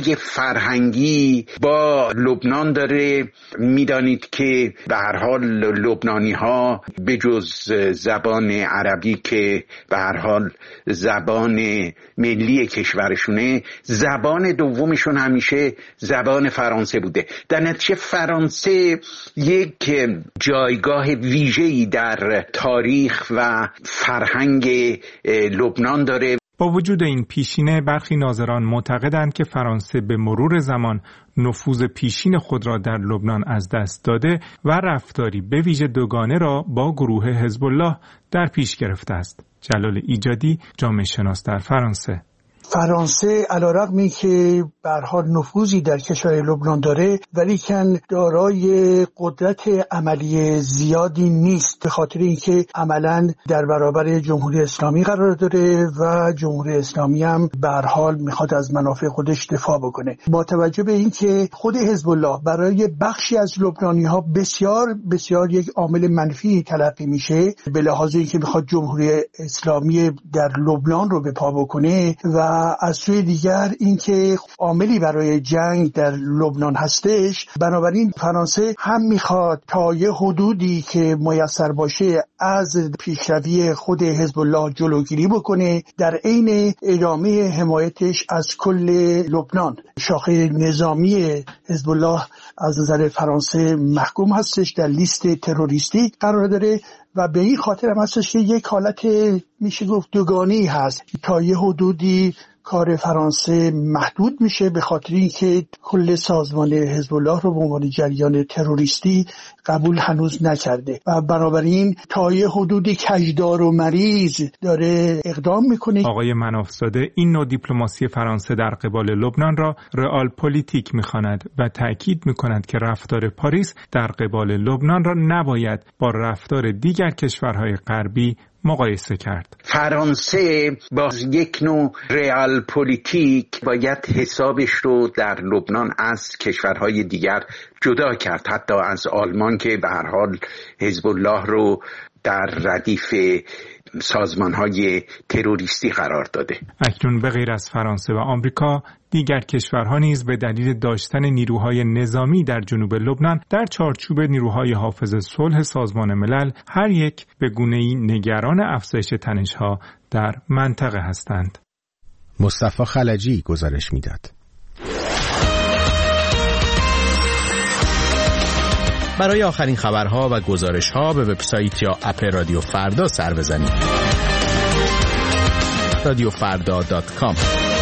فرهنگی با لبنان داره. میدانید که به هر حال لبنانی ها به جز زبان عربی که به هر حال زبان ملی کشورشونه، زبان دومشون همیشه زبان فرانسه بوده. در نتیجه فرانسه یک جایگاه ویژه‌ای در تاریخ و فرهنگ لبنان داره. با وجود این پیشینه برخی ناظران معتقدند که فرانسه به مرور زمان نفوذ پیشین خود را در لبنان از دست داده و رفتاری به ویژه دوگانه را با گروه حزب الله در پیش گرفته است. جلال ایجادی، جامعه شناس در فرانسه: فرانسه علیرغمی که به هر حال نفوذی در کشور لبنان داره ولیکن دارای قدرت عملی زیادی نیست، به خاطر اینکه عملاً در برابر جمهوری اسلامی قرار داره و جمهوری اسلامی هم به هر حال میخواد از منافع خودش دفاع بکنه. با توجه به اینکه خود حزب الله برای بخشی از لبنانی ها بسیار بسیار یک عامل منفی تلقی میشه، به لحاظ اینکه میخواد جمهوری اسلامی در لبنان رو به پا بکنه، و از سوی دیگر اینکه عاملی برای جنگ در لبنان هستش، بنابراین فرانسه هم میخواد تا یه حدودی که میسر باشه از پیشروی خود حزب الله جلوگیری بکنه، در عین ادامه حمایتش از کل لبنان. شاخه نظامی حزب الله از نظر فرانسه محکوم هستش، در لیست تروریستی قرار داره و به این خاطر هم هستش که یک حالت میشه گفت دوگانی هست. تا یه حدودی کار فرانسه محدود میشه به خاطر اینکه کل سازمان حزب الله رو به عنوان جریان تروریستی قبول هنوز نکرده و بنابراین تا یه حدودی کجدار و مریض داره اقدام میکنه. آقای منافزاده این نوع دیپلماسی فرانسه در قبال لبنان را رئال پلیتیک میخواند و تأکید میکند که رفتار پاریس در قبال لبنان را نباید با رفتار دیگر کشورهای غربی مقایسه کرد. فرانسه با یک نوع رئال پلیتیک باید حسابش رو در لبنان از کشورهای دیگر جدا کرد، حتی از آلمان که به هر حال حزب الله رو در ردیف سازمان‌های تروریستی قرار داده. اکنون به غیر از فرانسه و آمریکا، دیگر کشورها نیز به دلیل داشتن نیروهای نظامی در جنوب لبنان در چارچوب نیروهای حافظ صلح سازمان ملل هر یک به گونه‌ای نگران افزایش تنش‌ها در منطقه هستند. مصطفی خلجی گزارش می‌داد. برای آخرین خبرها و گزارش‌ها به وبسایت یا اپ رادیو فردا سر بزنید. رادیو فردا دات کام.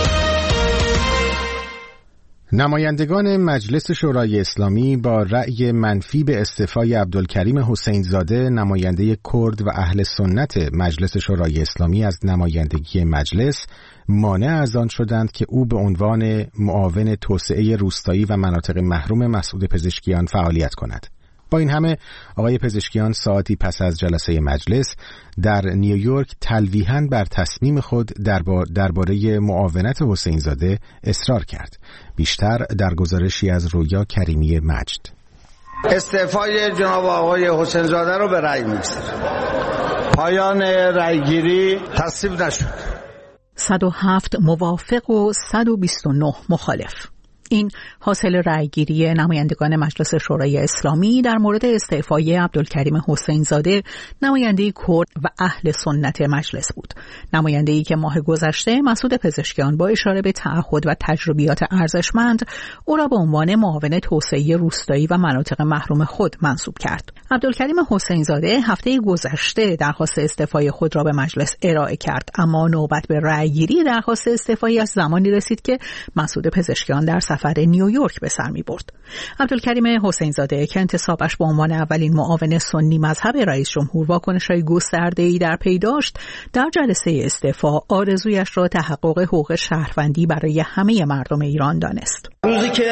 نمایندگان مجلس شورای اسلامی با رأی منفی به استعفای عبدالکریم حسین زاده، نماینده کرد و اهل سنت مجلس شورای اسلامی از نمایندگی مجلس، مانع از آن شدند که او به عنوان معاون توسعه روستایی و مناطق محروم مسعود پزشکیان فعالیت کند. با این همه آقای پزشکیان ساعتی پس از جلسه مجلس در نیویورک تلویحاً بر تصمیم خود درباره معاونت حسین زاده اصرار کرد. بیشتر در گزارشی از رویا کریمی مجد. استعفای جناب آقای حسین زاده رو به رأی می‌گذارم. پایان رأیگیری تصویب نشد. صد و هفت موافق و صد و بیست و نه مخالف. این حاصل رأیگیری نمایندگان مجلس شورای اسلامی در مورد استعفای عبدالکریم حسین زاده، نماینده کرد و اهل سنت مجلس بود. نماینده‌ای که ماه گذشته مسعود پزشکیان با اشاره به تعهد و تجربیات ارزشمند او را به عنوان معاون توسعه روستایی و مناطق محروم خود منصوب کرد. عبدالکریم حسین زاده هفته گذشته درخواست استعفای خود را به مجلس ارائه کرد، اما نوبت به رأیگیری درخواست استعفای از زمانی رسید که مسعود پزشکیان در صفحه سفر نیویورک به سر می برد. عبدالکریم حسین زاده که انتصابش به عنوان اولین معاون سنی مذهب رئیس جمهور واکنش‌های گسترده‌ای در پی داشت، در جلسه استعفا آرزویش را تحقق حقوق شهروندی برای همه مردم ایران دانست. روزی که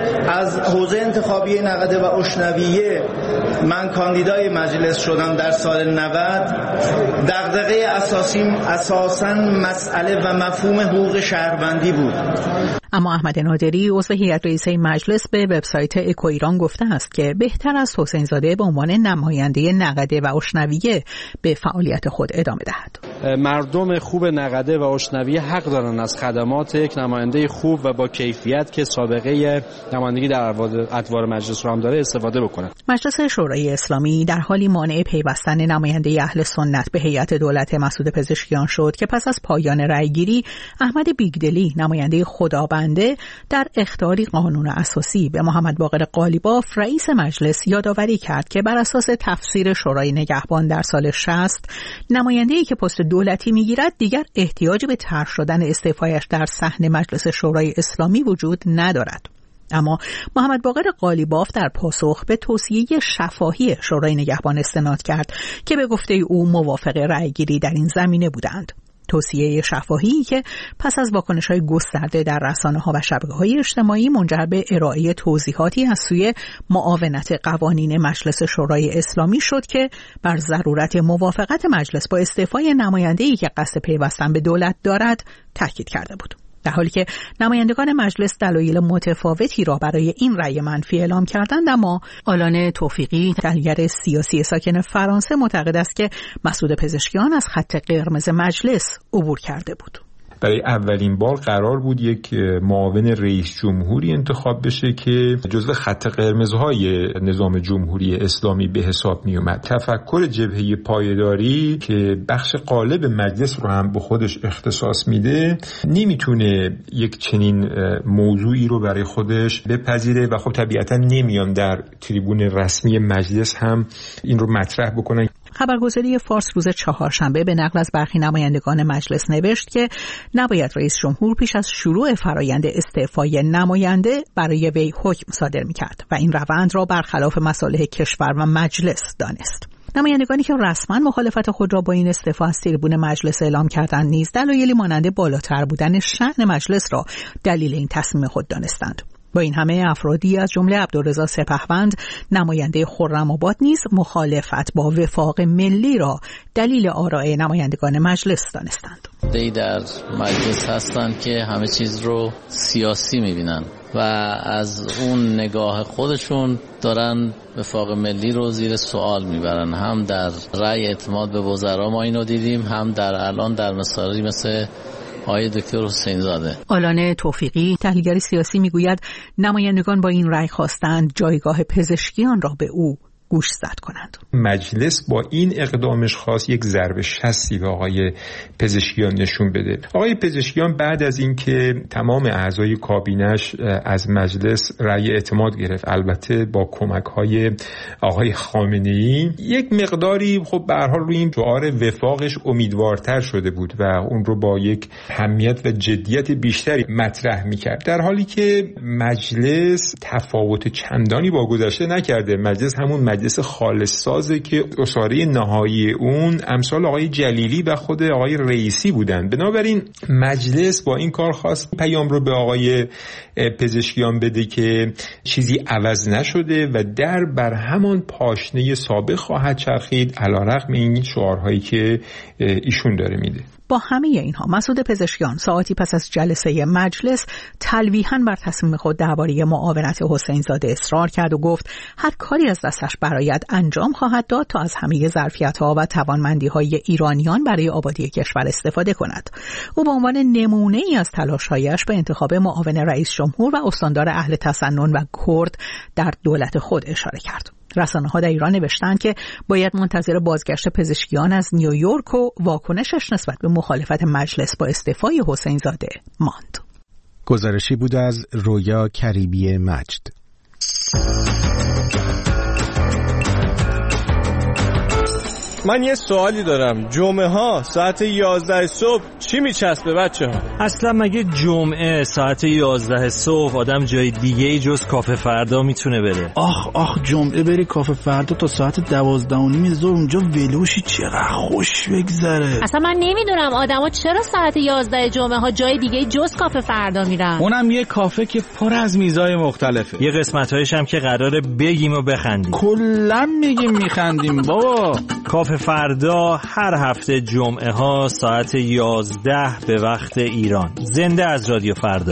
از حوزه انتخابی نقده و اشنویه من کاندیدای مجلس شدم در سال نود، دغدغه اساسیم اساساً مسئله و مفهوم حقوق شهروندی بود. اما احمد نادری عضو هیئت رئیسه مجلس به وبسایت اکو ایران گفته است که بهتر است حسین زاده به عنوان نماینده نقده و اشنویه به فعالیت خود ادامه دهد. مردم خوب نقده و اشنویه حق دارند از خدمات یک نماینده خوب و با کیفیت که سابقه نمایندگی در ادوار مجلس رو هم داره استفاده بکنند. مجلس شورای اسلامی در حالی مانع پیوستن نماینده اهل سنت به هیئت دولت مسعود پزشکیان شد که پس از پایان رأیگیری احمد بیگدلی نماینده خدابنده در اخطاری قانون اساسی به محمد باقر قالیباف رئیس مجلس یادآوری کرد که بر اساس تفسیر شورای نگهبان در سال شصت نماینده‌ای که پست دولتی میگیرد دیگر احتیاجی به طرح شدن استعفایش در صحن مجلس شورای اسلامی وجود ندارد. اما محمد باقر قالیباف در پاسخ به توصیه شفاهی شورای نگهبان استناد کرد که به گفته او موافق رأیگیری در این زمینه بودند. توصیه شفاهی که پس از واکنش‌های گسترده در رسانه‌ها و شبکه‌های اجتماعی منجر به ارائه توضیحاتی از سوی معاونت قوانین مجلس شورای اسلامی شد که بر ضرورت موافقت مجلس با استعفای نماینده‌ای که قصد پیوستن به دولت دارد تاکید کرده بود. در حالی که نمایندگان مجلس دلایل متفاوتی را برای این رأی منفی اعلام کردند، اما آلان توفیقی تحلیلگر سیاسی ساکن فرانسه معتقد است که مسعود پزشکیان از خط قرمز مجلس عبور کرده بود. برای اولین بار قرار بود یک معاون رئیس جمهوری انتخاب بشه که جزو خط قرمزهای نظام جمهوری اسلامی به حساب می اومد. تفکر جبهه پایداری که بخش غالب مجلس رو هم به خودش اختصاص میده نمیتونه یک چنین موضوعی رو برای خودش بپذیره و خب طبیعتا نمیان در تریبون رسمی مجلس هم این رو مطرح بکنن. خبرگزاری فارس روز چهارشنبه به نقل از برخی نمایندگان مجلس نوشت که نباید رئیس جمهور پیش از شروع فرایند استعفای نماینده برای وی حکم صادر می‌کرد و این روند را برخلاف مصالح کشور و مجلس دانست. نمایندگانی که رسما مخالفت خود را با این استعفا از تریبون مجلس اعلام کردند نیز دلایلی مانند بالاتر بودن شأن مجلس را دلیل این تصمیم خود دانستند. با این همه افرادی از جمله عبدالرضا سپهوند نماینده خرم‌آباد نیز مخالفت با وفاق ملی را دلیل آراء نمایندگان مجلس دانستند. دی در مجلس هستند که همه چیز رو سیاسی می‌بینن و از اون نگاه خودشون دارن وفاق ملی رو زیر سوال میبرن. هم در رأی اعتماد به وزرا ما اینو دیدیم، هم در الان در مسائلی مثل آقای دکتر حسین زاده. آلان توفیقی تحلیلگر سیاسی میگوید نمایندگان با این رأی خواستند جایگاه پزشکیان را به او گوش زد کنند. مجلس با این اقدامش خواست یک ضربه شستی به آقای پزشکیان نشون بده. آقای پزشکیان بعد از اینکه تمام اعضای کابینش از مجلس رأی اعتماد گرفت، البته با کمک‌های آقای خامنه‌ای، یک مقداری خب به هر حال روی این شعار وفاقش امیدوارتر شده بود و اون رو با یک اهمیت و جدیت بیشتری مطرح می‌کرد، در حالی که مجلس تفاوت چندانی با گذشته نکرده. مجلس همون مجلس خالص سازه که اساره نهایی اون امثال آقای جلیلی و خود آقای رئیسی بودن. بنابراین مجلس با این کار خواست پیام رو به آقای پزشکیان بده که چیزی عوض نشده و در بر همان پاشنه سابق خواهد چرخید علیرغم این شعارهایی که ایشون داره میده. با همه اینها مسعود پزشکیان ساعتی پس از جلسه مجلس تلویحاً بر تصمیم خود درباره معاونت حسین زاده اصرار کرد و گفت هر کاری از دستش برآید انجام خواهد داد تا از همه ظرفیت‌ها و توانمندی‌های ایرانیان برای آبادی کشور استفاده کند. او به عنوان نمونه‌ای از تلاش‌هایش به انتخاب معاون رئیس جمهور و استاندار اهل تسنن و کرد در دولت خود اشاره کرد. رسانه‌ها در ایران نوشتند که باید منتظر بازگشت پزشکیان از نیویورک و واکنشش نسبت به مخالفت مجلس با استعفای حسین زاده ماند. گزارشی بود از رویا کریبی مجد. من یه سوالی دارم، جمعه ها ساعت یازده صبح چی میچسبه بچه ها؟ اصلا مگه جمعه ساعت یازده صبح آدم جای دیگه ای جز کافه فردا میتونه بره؟ آخ آخ جمعه بری کافه فردا تا ساعت دوازده و نیم ظهر اونجا ولوشی چقدر خوش بگذره. اصلا من نمیدونم آدما چرا ساعت یازده جمعه ها جای دیگه جز کافه فردا میرن. اونم یه کافه که پر از میزای مختلفه. یه قسمتایش هم که قراره بگیم و بخندیم. کلا میگیم میخندیم بابا. کافه فردا هر هفته جمعه ها ساعت یازده به وقت ایران. زنده از رادیو فردا.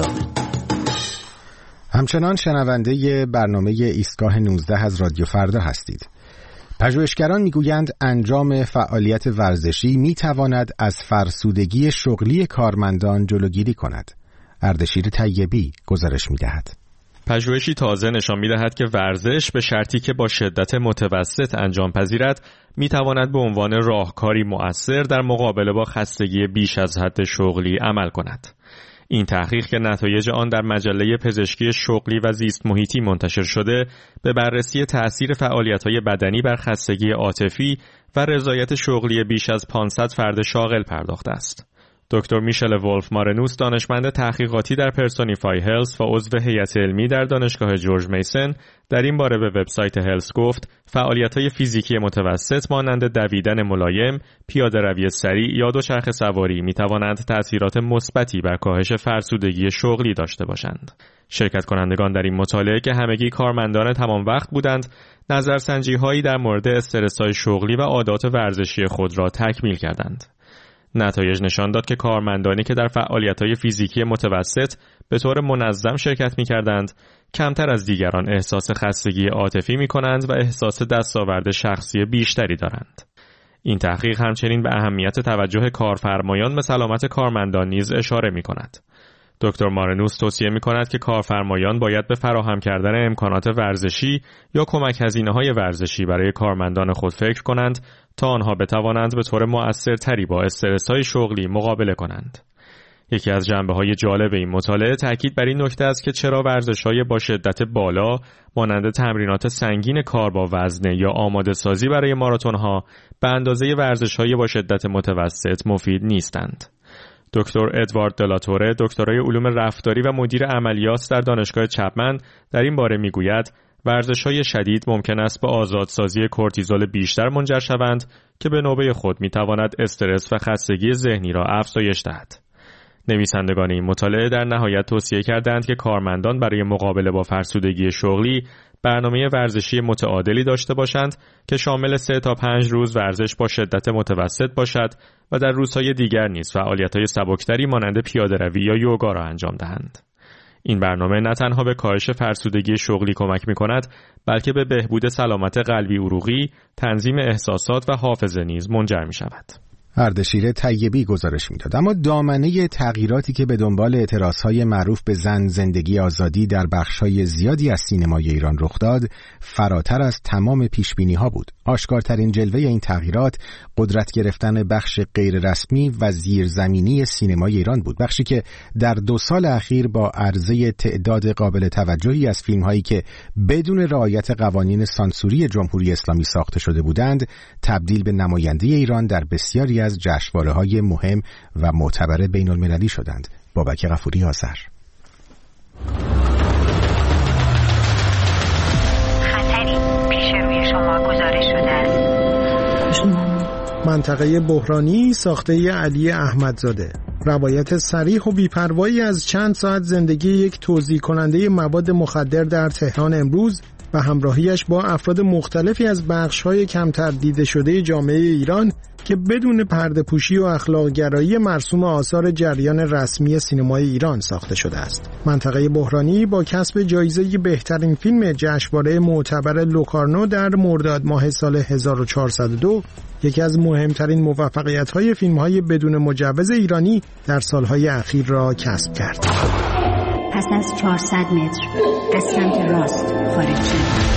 همچنان شنونده برنامه ایستگاه نوزده از رادیو فردا هستید. پژوهشگران میگویند انجام فعالیت ورزشی میتواند از فرسودگی شغلی کارمندان جلوگیری کند. اردشیر طیبی گزارش میدهد. پژوهشی تازه نشان می‌دهد که ورزش به شرطی که با شدت متوسط انجام پذیرد می‌تواند به عنوان راهکاری مؤثر در مقابله با خستگی بیش از حد شغلی عمل کند. این تحقیق که نتایج آن در مجله پزشکی شغلی و زیست محیطی منتشر شده، به بررسی تأثیر فعالیت‌های بدنی بر خستگی عاطفی و رضایت شغلی بیش از پانصد فرد شاغل پرداخته است. دکتر میشل ولف مارنوس، دانشمند تحقیقاتی در پرسونیفای هلس و عضو هیئت علمی در دانشگاه جورج میسن، در این باره به وبسایت هلس گفت فعالیت‌های فیزیکی متوسط مانند دویدن ملایم، پیاده‌روی سریع یا دوچرخه سواری می‌توانند تأثیرات مثبتی بر کاهش فرسودگی شغلی داشته باشند. شرکت کنندگان در این مطالعه که همگی کارمندان تمام وقت بودند، نظرسنجی‌هایی در مورد استرس‌های شغلی و عادات ورزشی خود را تکمیل کردند. نتایج نشان داد که کارمندانی که در فعالیت‌های فیزیکی متوسط به طور منظم شرکت می‌کردند، کمتر از دیگران احساس خستگی عاطفی می‌کنند و احساس دستاورد شخصی بیشتری دارند. این تحقیق همچنین به اهمیت توجه کارفرمایان به سلامت کارمندان نیز اشاره می‌کند. دکتر مارنوس توصیه می‌کند که کارفرمایان باید به فراهم کردن امکانات ورزشی یا کمک هزینه‌های ورزشی برای کارمندان خود فکر کنند تا آنها بتوانند به طور مؤثرتری با استرس‌های شغلی مقابله کنند. یکی از جنبه‌های جالب این مطالعه تاکید بر این نکته است که چرا ورزش‌های با شدت بالا مانند تمرینات سنگین کار با وزنه یا آماده‌سازی برای ماراتون‌ها به اندازه ورزش‌های با شدت متوسط مفید نیستند. دکتر ادوارد دلاتوره، دکترای علوم رفتاری و مدیر عملیات در دانشگاه چپمن، در این باره میگوید ورزش‌های شدید ممکن است به آزادسازی کورتیزول بیشتر منجر شوند که به نوبه خود میتواند استرس و خستگی ذهنی را افزایش دهد. نویسندگان این مطالعه در نهایت توصیه کردند که کارمندان برای مقابله با فرسودگی شغلی برنامه ورزشی متعادلی داشته باشند که شامل سه تا پنج روز ورزش با شدت متوسط باشد و در روزهای دیگر نیز فعالیت‌های سبکتری مانند پیاده‌روی یا یوگا را انجام دهند. این برنامه نه تنها به کاهش فرسودگی شغلی کمک می‌کند، بلکه به بهبود سلامت قلبی عروقی، تنظیم احساسات و حافظه نیز منجر می‌شود. اردشیر طیبی گزارش میداد. اما دامنه تغییراتی که به دنبال اعتراضهای معروف به زن، زندگی، آزادی در بخش‌های زیادی از سینمای ایران رخ داد، فراتر از تمام پیش‌بینی‌ها بود. آشکارترین جلوه این تغییرات قدرت گرفتن بخش غیررسمی و زیرزمینی سینمای ایران بود، بخشی که در دو سال اخیر با عرضه تعداد قابل توجهی از فیلم‌هایی که بدون رعایت قوانین سانسوری جمهوری اسلامی ساخته شده بودند، تبدیل به نماینده ایران در بسیاری از جشنواره‌های مهم و معتبر بین‌المللی شدند. بابک غفوری آذر. خطری پیش روی شما گزارش شده است. منطقه بحرانی ساخته علی احمدزاده. روایت صریح و بی‌پروایی از چند ساعت زندگی یک توزیع کننده مواد مخدر در تهران امروز و همراهیش با افراد مختلفی از بخش‌های کمتر دیده شده جامعه ایران که بدون پرده‌پوشی و اخلاق‌گرایی مرسوم آثار جریان رسمی سینمای ایران ساخته شده است. منطقه بحرانی با کسب جایزه بهترین فیلم جشنواره معتبر لوکارنو در مرداد ماه سال هزار و چهارصد و دو یکی از مهمترین موفقیت‌های فیلم‌های بدون مجوز ایرانی در سال‌های اخیر را کسب کرد. پس از چهارصد متر از سمت راست خارج شد.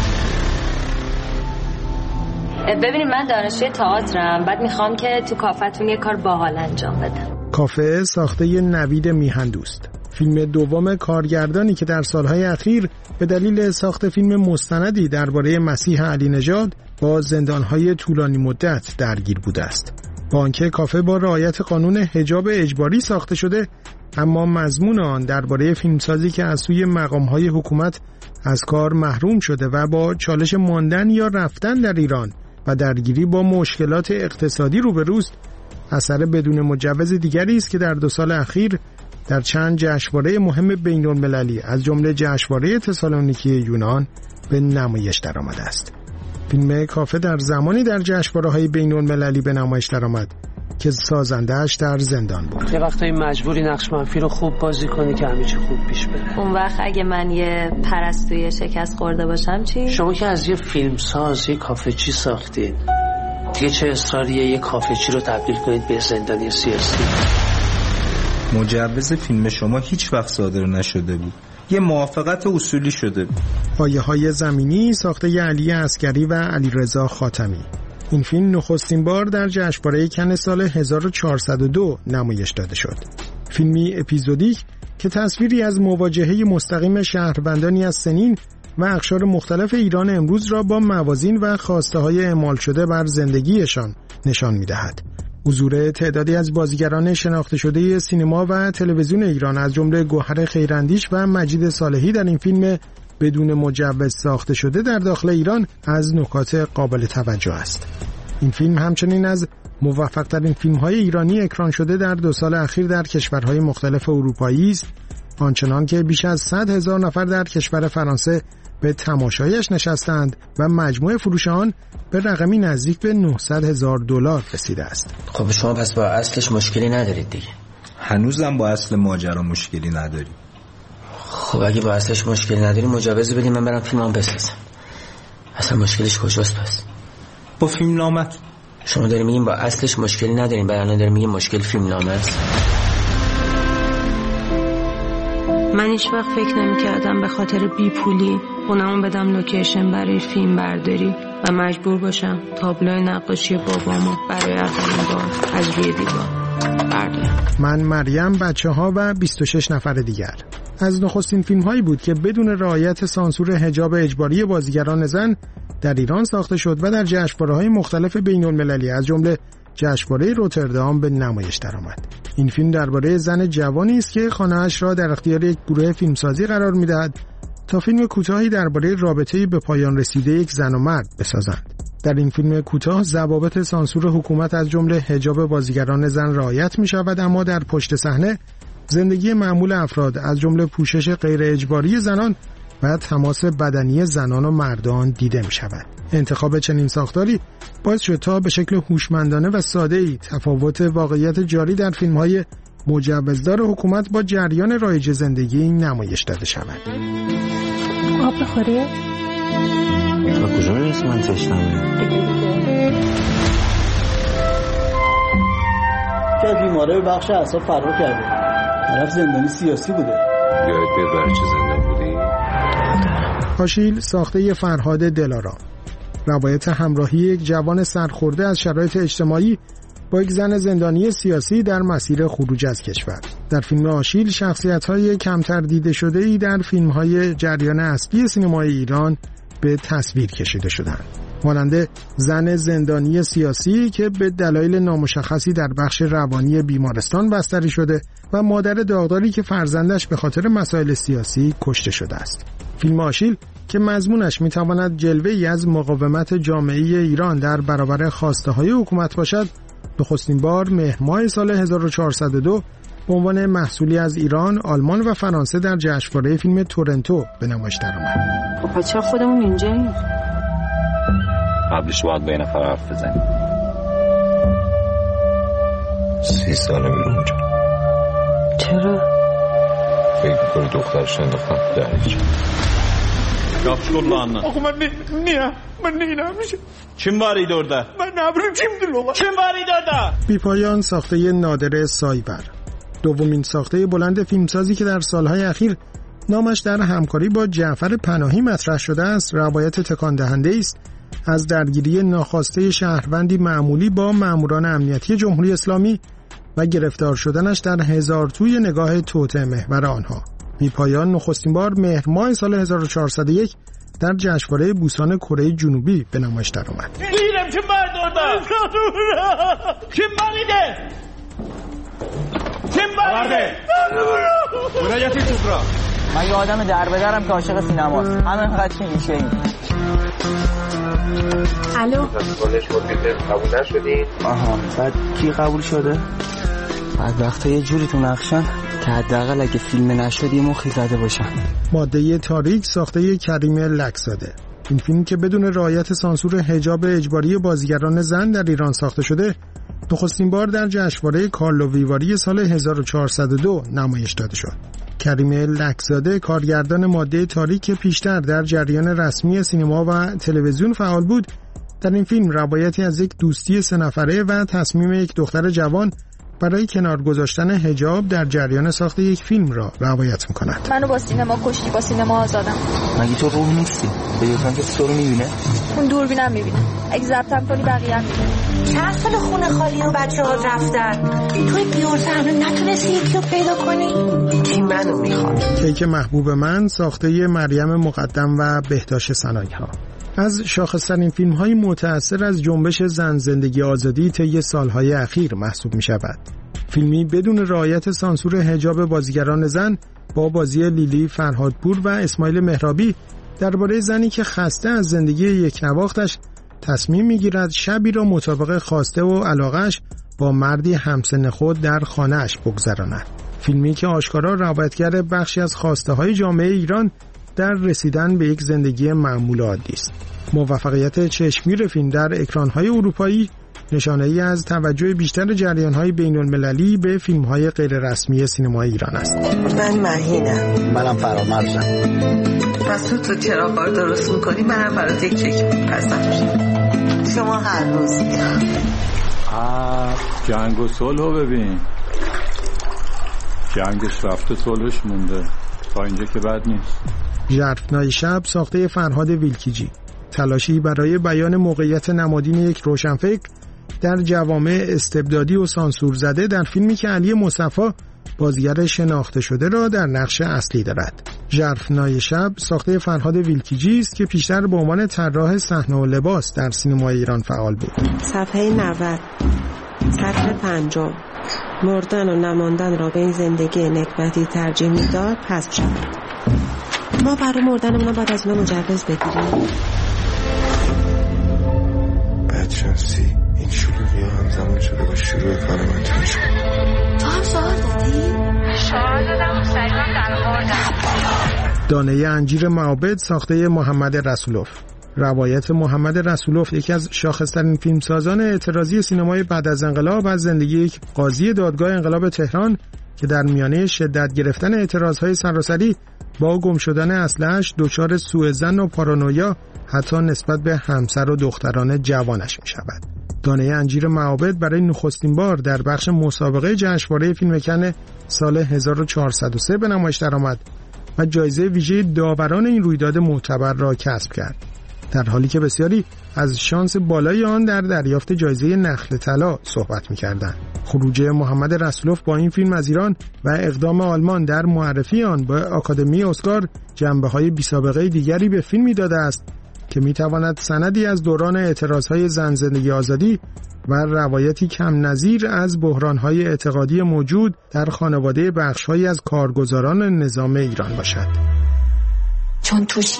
ببینید من دانشجوی تئاترم، بعد میخوام که تو کافتون یه کار باحال انجام بدم. کافه ساخته نوید میهندوست. فیلم دوم کارگردانی که در سالهای اخیر به دلیل ساخت فیلم مستندی درباره مسیح علی نژاد با زندانهای طولانی مدت درگیر بوده است. بانک کافه با رعایت قانون حجاب اجباری ساخته شده، اما مضمون آن درباره فیلمسازی که از سوی مقامهای حکومت از کار محروم شده و با چالش ماندن یا رفتن در ایران و درگیری با مشکلات اقتصادی روبروست، اثر بدون مجوز دیگری است که در دو سال اخیر در چند جشنواره مهم بین‌المللی از جمله جشنواره تسالونیکی یونان به نمایش درآمده است. فیلم کافه در زمانی در جشنواره‌های بین‌المللی به نمایش درآمد که سازنده‌اش در زندان بود. یه وقتایی مجبوری نقش منفی رو خوب بازی کنی که همه چی خوب پیش بره. اون وقت اگه من یه پرستوی شکست خورده باشم چی؟ شما که از یه فیلمساز یه کافه چی ساختید، دیگه چه اصراریه یه کافه چی رو تبدیل کنید به زندانی سیاسی؟ مجوز فیلم شما هیچ وقت صادر نشده بود. یه موافقت اصولی شده بود. پایه‌های زمینی ساخته علی عسگری و علیرضا خاتمی. این فیلم نخستین بار در جشنواره کن سال هزار و چهارصد و دو نمایش داده شد. فیلمی اپیزودیک که تصویری از مواجهه مستقیم شهروندانی از سنین و اقشار مختلف ایران امروز را با موازین و خواسته‌های اعمال شده بر زندگیشان نشان می‌دهد. حضور تعدادی از بازیگران شناخته شده سینما و تلویزیون ایران از جمله گوهر خیراندیش و مجید صالحی در این فیلم بدون مجوز ساخته شده در داخل ایران از نکات قابل توجه است. این فیلم همچنین از موفق‌ترین فیلم‌های ایرانی اکران شده در دو سال اخیر در کشورهای مختلف اروپایی است، آنچنان که بیش از صد هزار نفر در کشور فرانسه به تماشایش نشستند و مجموع فروش آن به رقمی نزدیک به نهصد هزار دلار رسیده است. خب شما پس با اصلش مشکلی ندارید دیگه؟ هنوزم با اصل ماجرا مشکلی نداری. خب اگه با اصلش مشکلی نداری مجوز بدید من برم فیلمام بسازم. اصلا مشکلش کجاست پس؟ با فیلم نامت. شما داری میگین با اصلش مشکلی ندارین، بعد الان داری میگین مشکل فیلم نامه است. من هیچ وقت فکر نمی‌کردم به خاطر بی پولی خونمون بدم لوکیشن برای فیلم برداری و مجبور باشم تابلوی نقاشی بابامو برای اولین بار از روی دیوار بردارم. من، مریم، بچه‌ها و بیست و شش نفر دیگر از نخستین فیلم‌هایی بود که بدون رعایت سانسور حجاب اجباری بازیگران زن در ایران ساخته شد و در جشنواره‌های مختلف بین‌المللی از جمله جشنواره روتردام به نمایش درآمد. این فیلم درباره زن جوانی است که خانه‌اش را در اختیار یک گروه فیلمسازی قرار می‌دهد تا فیلم کوتاهی درباره رابطه‌ای به پایان رسیده یک زن و مرد بسازند. در این فیلم کوتاه ضوابط سانسور حکومت از جمله حجاب بازیگران زن رعایت می‌شود، اما در پشت صحنه زندگی معمول افراد از جمله پوشش غیر اجباری زنان و تماس بدنی زنان و مردان دیده می‌شود. انتخاب چنین ساختاری باعث شد تا به شکل هوشمندانه و ساده‌ای تفاوت واقعیت جاری در فیلم‌های مجوزدار حکومت با جریان رایج زندگی نمایش داده شود. آب بخوره؟ تا کجا میرسه من تشنمه؟ که بیماره بخش اعصاب فرار کرده، طرف زندانی سیاسی بوده. یادت بیاد برای چه زندان بودی؟ آشیل ساخته فرهاد دلارام، روایت همراهی یک جوان سرخورده از شرایط اجتماعی با یک زن زندانی سیاسی در مسیر خروج از کشور. در فیلم آشیل شخصیت‌های کمتر دیده شده‌ای در فیلم‌های جریان اصلی سینمای ایران به تصویر کشیده شدند، مانند زن زندانی سیاسی که به دلایل نامشخصی در بخش روانی بیمارستان بستری شده و مادر داغداری که فرزندش به خاطر مسائل سیاسی کشته شده است. فیلم آشیل که مضمونش میتواند جلوه‌ای از مقاومت جامعه ایران در برابر خواسته‌های حکومت باشد، نخستین بار مهر ماه سال هزار و چهارصد و دو به عنوان محصولی از ایران، آلمان و فرانسه در جشنواره فیلم تورنتو به نمایش درآمد. خب چرا خودمون اینجاییم؟ قبلش باید با یه نفر حرف بزنیم. سی ساله میرم اونجا. چرا؟ فکر میکنی دخترش انداختم در هیچ. Yaxşı qollu anla. Oxu mən niyə? Mən neynəmişim? Kim var idi orada? Mən nə bilim kimdir ola? Kim var idi orada? بی‌پایان ساخته نادر سایبر، دومین ساخته بلند فیلمسازی که در سالهای اخیر نامش در همکاری با جعفر پناهی مطرح شده است، روایت تکان دهنده است از درگیری ناخواسته شهروندی معمولی با ماموران امنیتی جمهوری اسلامی و گرفتار شدنش در هزار توی نگاه توطئه محور آنها. بی‌پایان نخستین بار مهر ماه سال هزار و چهارصد و یک در جشنواره بوسان کره جنوبی به نمایش درآمد. دیدم چه بردارده چه بریده چه بریده برایتی توفرا. من یه آدم در به درم که عاشق سینماست. همه فقط چی میشه این. الو قبول نشدین؟ آها بعد کی قبول شده؟ بعد وقتا یه جوری تو نقشن که حداقل اگه فیلم نشد یه مخی زده باشن. ماده تاریک ساخته کریم لکزاده. این فیلم که بدون رعایت سانسور حجاب اجباری بازیگران زن در ایران ساخته شده، نخستین بار در جشنواره کارلو ویواری سال هزار و چهارصد و دو نمایش داده شد. کریم لکزاده کارگردان ماده تاریک که پیشتر در جریان رسمی سینما و تلویزیون فعال بود، در این فیلم روایتی از یک دوستی سه نفره و تصمیم یک دختر جوان برای کنار گذاشتن حجاب در جریان ساخت یک فیلم را روایت می‌کند. منو با سینما کشتی، با سینما آزادم. مگه تو روح نیستی؟ به یه که تو رو می‌بینه؟ اون دوربینم می‌بینه. اگه ضبطم کنی بقیه هم می‌بینه. چند سال خونه خالی و بچه‌ها رفتن. توی بیورزه هنوز نتونستی یکی رو پیدا کنی؟ کی منو می‌خواد؟ کیک محبوب من ساخته مریم مقدم و بهداشت سنایی‌ها. از شاخص‌ترین فیلم‌های متأثر از جنبش زن زندگی آزادی طی سال‌های اخیر محسوب می‌شود. فیلمی بدون رعایت سانسور حجاب بازیگران زن با بازی لیلی فرهادپور و اسماعیل مهرابی درباره زنی که خسته از زندگی یکنواختش تصمیم می‌گیرد شبی را مطابق خواسته و علاقه‌اش با مردی همسن خود در خانه‌اش بگذراند. فیلمی که آشکارا روایتگر بخشی از خواسته‌های جامعه ایران در رسیدن به یک زندگی معمول عادی است. موفقیت چشمگیر فیلم در اکران‌های اروپایی نشانه‌ای از توجه بیشتر جریان‌های بین‌المللی به فیلم‌های غیررسمی سینمای ایران است. من مهینم. منم فرامرزم. پس تو تو چرا کار درست می‌کنی؟ منم برات یک کیک می‌پزم. شما هر روز آه جنگ و صلحو ببین. جنگش رفته صلحش مونده. تا اینجا که بد نیست. ژرفنای شب ساخته فرهاد ویلکیجی، تلاشی برای بیان موقعیت نمادین یک روشنفکر در جوامع استبدادی و سانسور زده در فیلمی که علی مصطفی بازیگر شناخته شده را در نقش اصلی دارد. ژرفنای شب ساخته فرهاد ویلکیجی است که پیشتر به عنوان طراح صحنه و لباس در سینمای ایران فعال بود. صفحه نود سطر پنجم مردن و نماندن را به این زندگی نکبتی ترجیح میداد پس شد. ما برای مردنمون باید از اونا مجوز بگیریم. بدشانسی این شلوغی ها همزمان شده با شروع کار من تونش کن. تو هم شعار دادی؟ شعار دادم و سریعا در آوردم. دانه انجیر معابد ساخته محمد رسولوف. روایت محمد رسولوف یکی از شاخص‌ترین فیلمسازان اعتراضی سینمای بعد از انقلاب از زندگی یک قاضی دادگاه انقلاب تهران که در میانه شدت گرفتن اعتراضهای سراسری با گم شدن اسلحه‌اش دچار سوء ظن و پارانویا حتی نسبت به همسر و دختران جوانش می شود. دانه انجیر معابد برای نخستین بار در بخش مسابقه جشنواره فیلم کن سال هزار و چهارصد و سه به نمایش درآمد و جایزه ویژه داوران این رویداد معتبر را کسب کرد، در حالی که بسیاری از شانس بالای آن در دریافت جایزه نخل طلا صحبت می‌کردند. خروج محمد رسولوف با این فیلم از ایران و اقدام آلمان در معرفی آن به آکادمی اسکار جنبه‌های بی‌سابقه دیگری به فیلمی داده است که می‌تواند سندی از دوران اعتراض‌های زن زندگی آزادی و روایتی کم نظیر از بحران‌های اعتقادی موجود در خانواده بخش‌هایی از کارگزاران نظام ایران باشد. چون توشی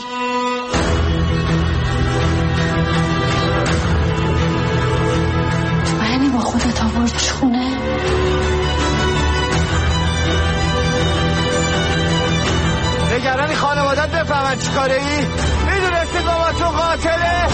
با خودت آوردش خونه. نگرانی خانوادت بفهمن چی کاره ای؟ میدونستی بابا تو قاتله؟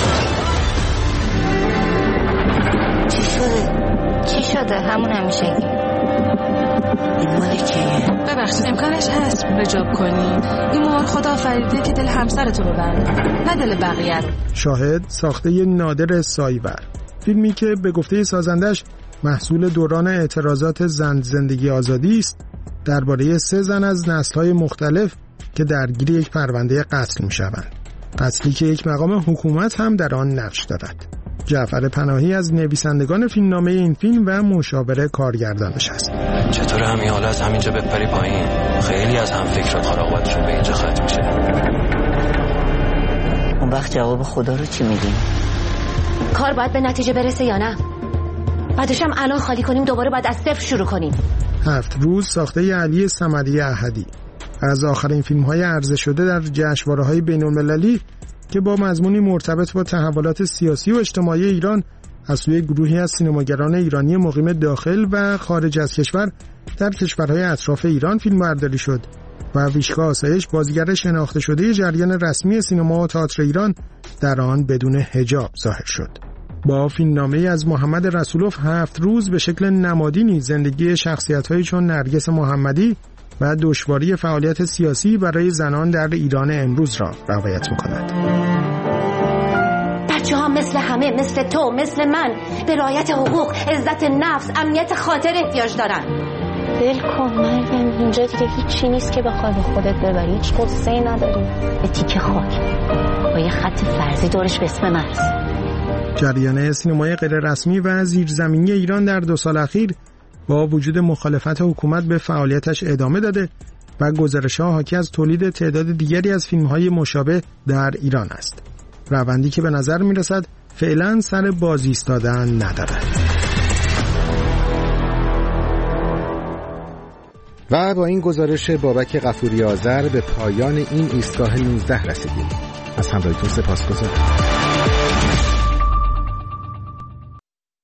چی شده؟ چی شده؟ همون همیشه این مال کیه؟ ببخشید امکانش هست رجاب کنی؟ این مار خدا فریده که دل همسرتو ببره نه دل بقیه. شاهد ساخته نادر سایور، فیلمی که به گفته سازندش محصول دوران اعتراضات زن زندگی آزادی است، درباره سه زن از نسل‌های مختلف که درگیر یک پرونده قتل می‌شوند. قتلی که یک مقام حکومت هم در آن نقش دارد. جعفر پناهی از نویسندگان فیلمنامه این فیلم و مشاور کارگردانش است. چطور همین حالت همینجا بپری پایین؟ خیلی از هم فکرات خراقتشون به اینجا ختم میشه. اون وقت جواب خدا رو چی میدیم؟ کار باید به نتیجه برسه یا نه؟ بعدش هم الان خالی کنیم دوباره باید از صفر شروع کنیم. هفت روز ساخته علی صمدی احدی از آخرین فیلم‌های عرضه شده در جشنواره‌های بین‌المللی که با مضمونی مرتبط با تحولات سیاسی و اجتماعی ایران از سوی گروهی از سینماگران ایرانی مقیم داخل و خارج از کشور در کشورهای اطراف ایران فیلمبرداری شد و ویشکا آسایش بازیگر شناخته شده جریان رسمی سینما و تئاتر ایران در آن بدون حجاب ظاهر شد. با فیلمنامه‌ای از محمد رسولوف هفت روز به شکل نمادینی زندگی شخصیت‌هایی چون نرگس محمدی و دشواری فعالیت سیاسی برای زنان در ایران امروز را روایت می‌کند. بچه ها مثل همه، مثل تو، مثل من به رعایت حقوق، عزت نفس، امنیت خاطر احتیاج دارن. ول کن مریم، اینجا دیگه هیچی نیست که بخوای به خودت ببری، هیچ قصه‌ای نداری. به تیکه خاک با یه خط فرضی دورش به اسم من. جریان سینمای غیر رسمی و زیرزمینی ایران در دو سال اخیر با وجود مخالفت حکومت به فعالیتش ادامه داده و گزارش‌ها حاکی از تولید تعداد دیگری از فیلم‌های مشابه در ایران است. روندی که به نظر می‌رسد فعلا سر باز ایستادن ندارد. و با این گزارش بابک غفوری آذر به پایان این ایستگاه نوزده رسیدیم. از همراهیتون سپاسگزارم.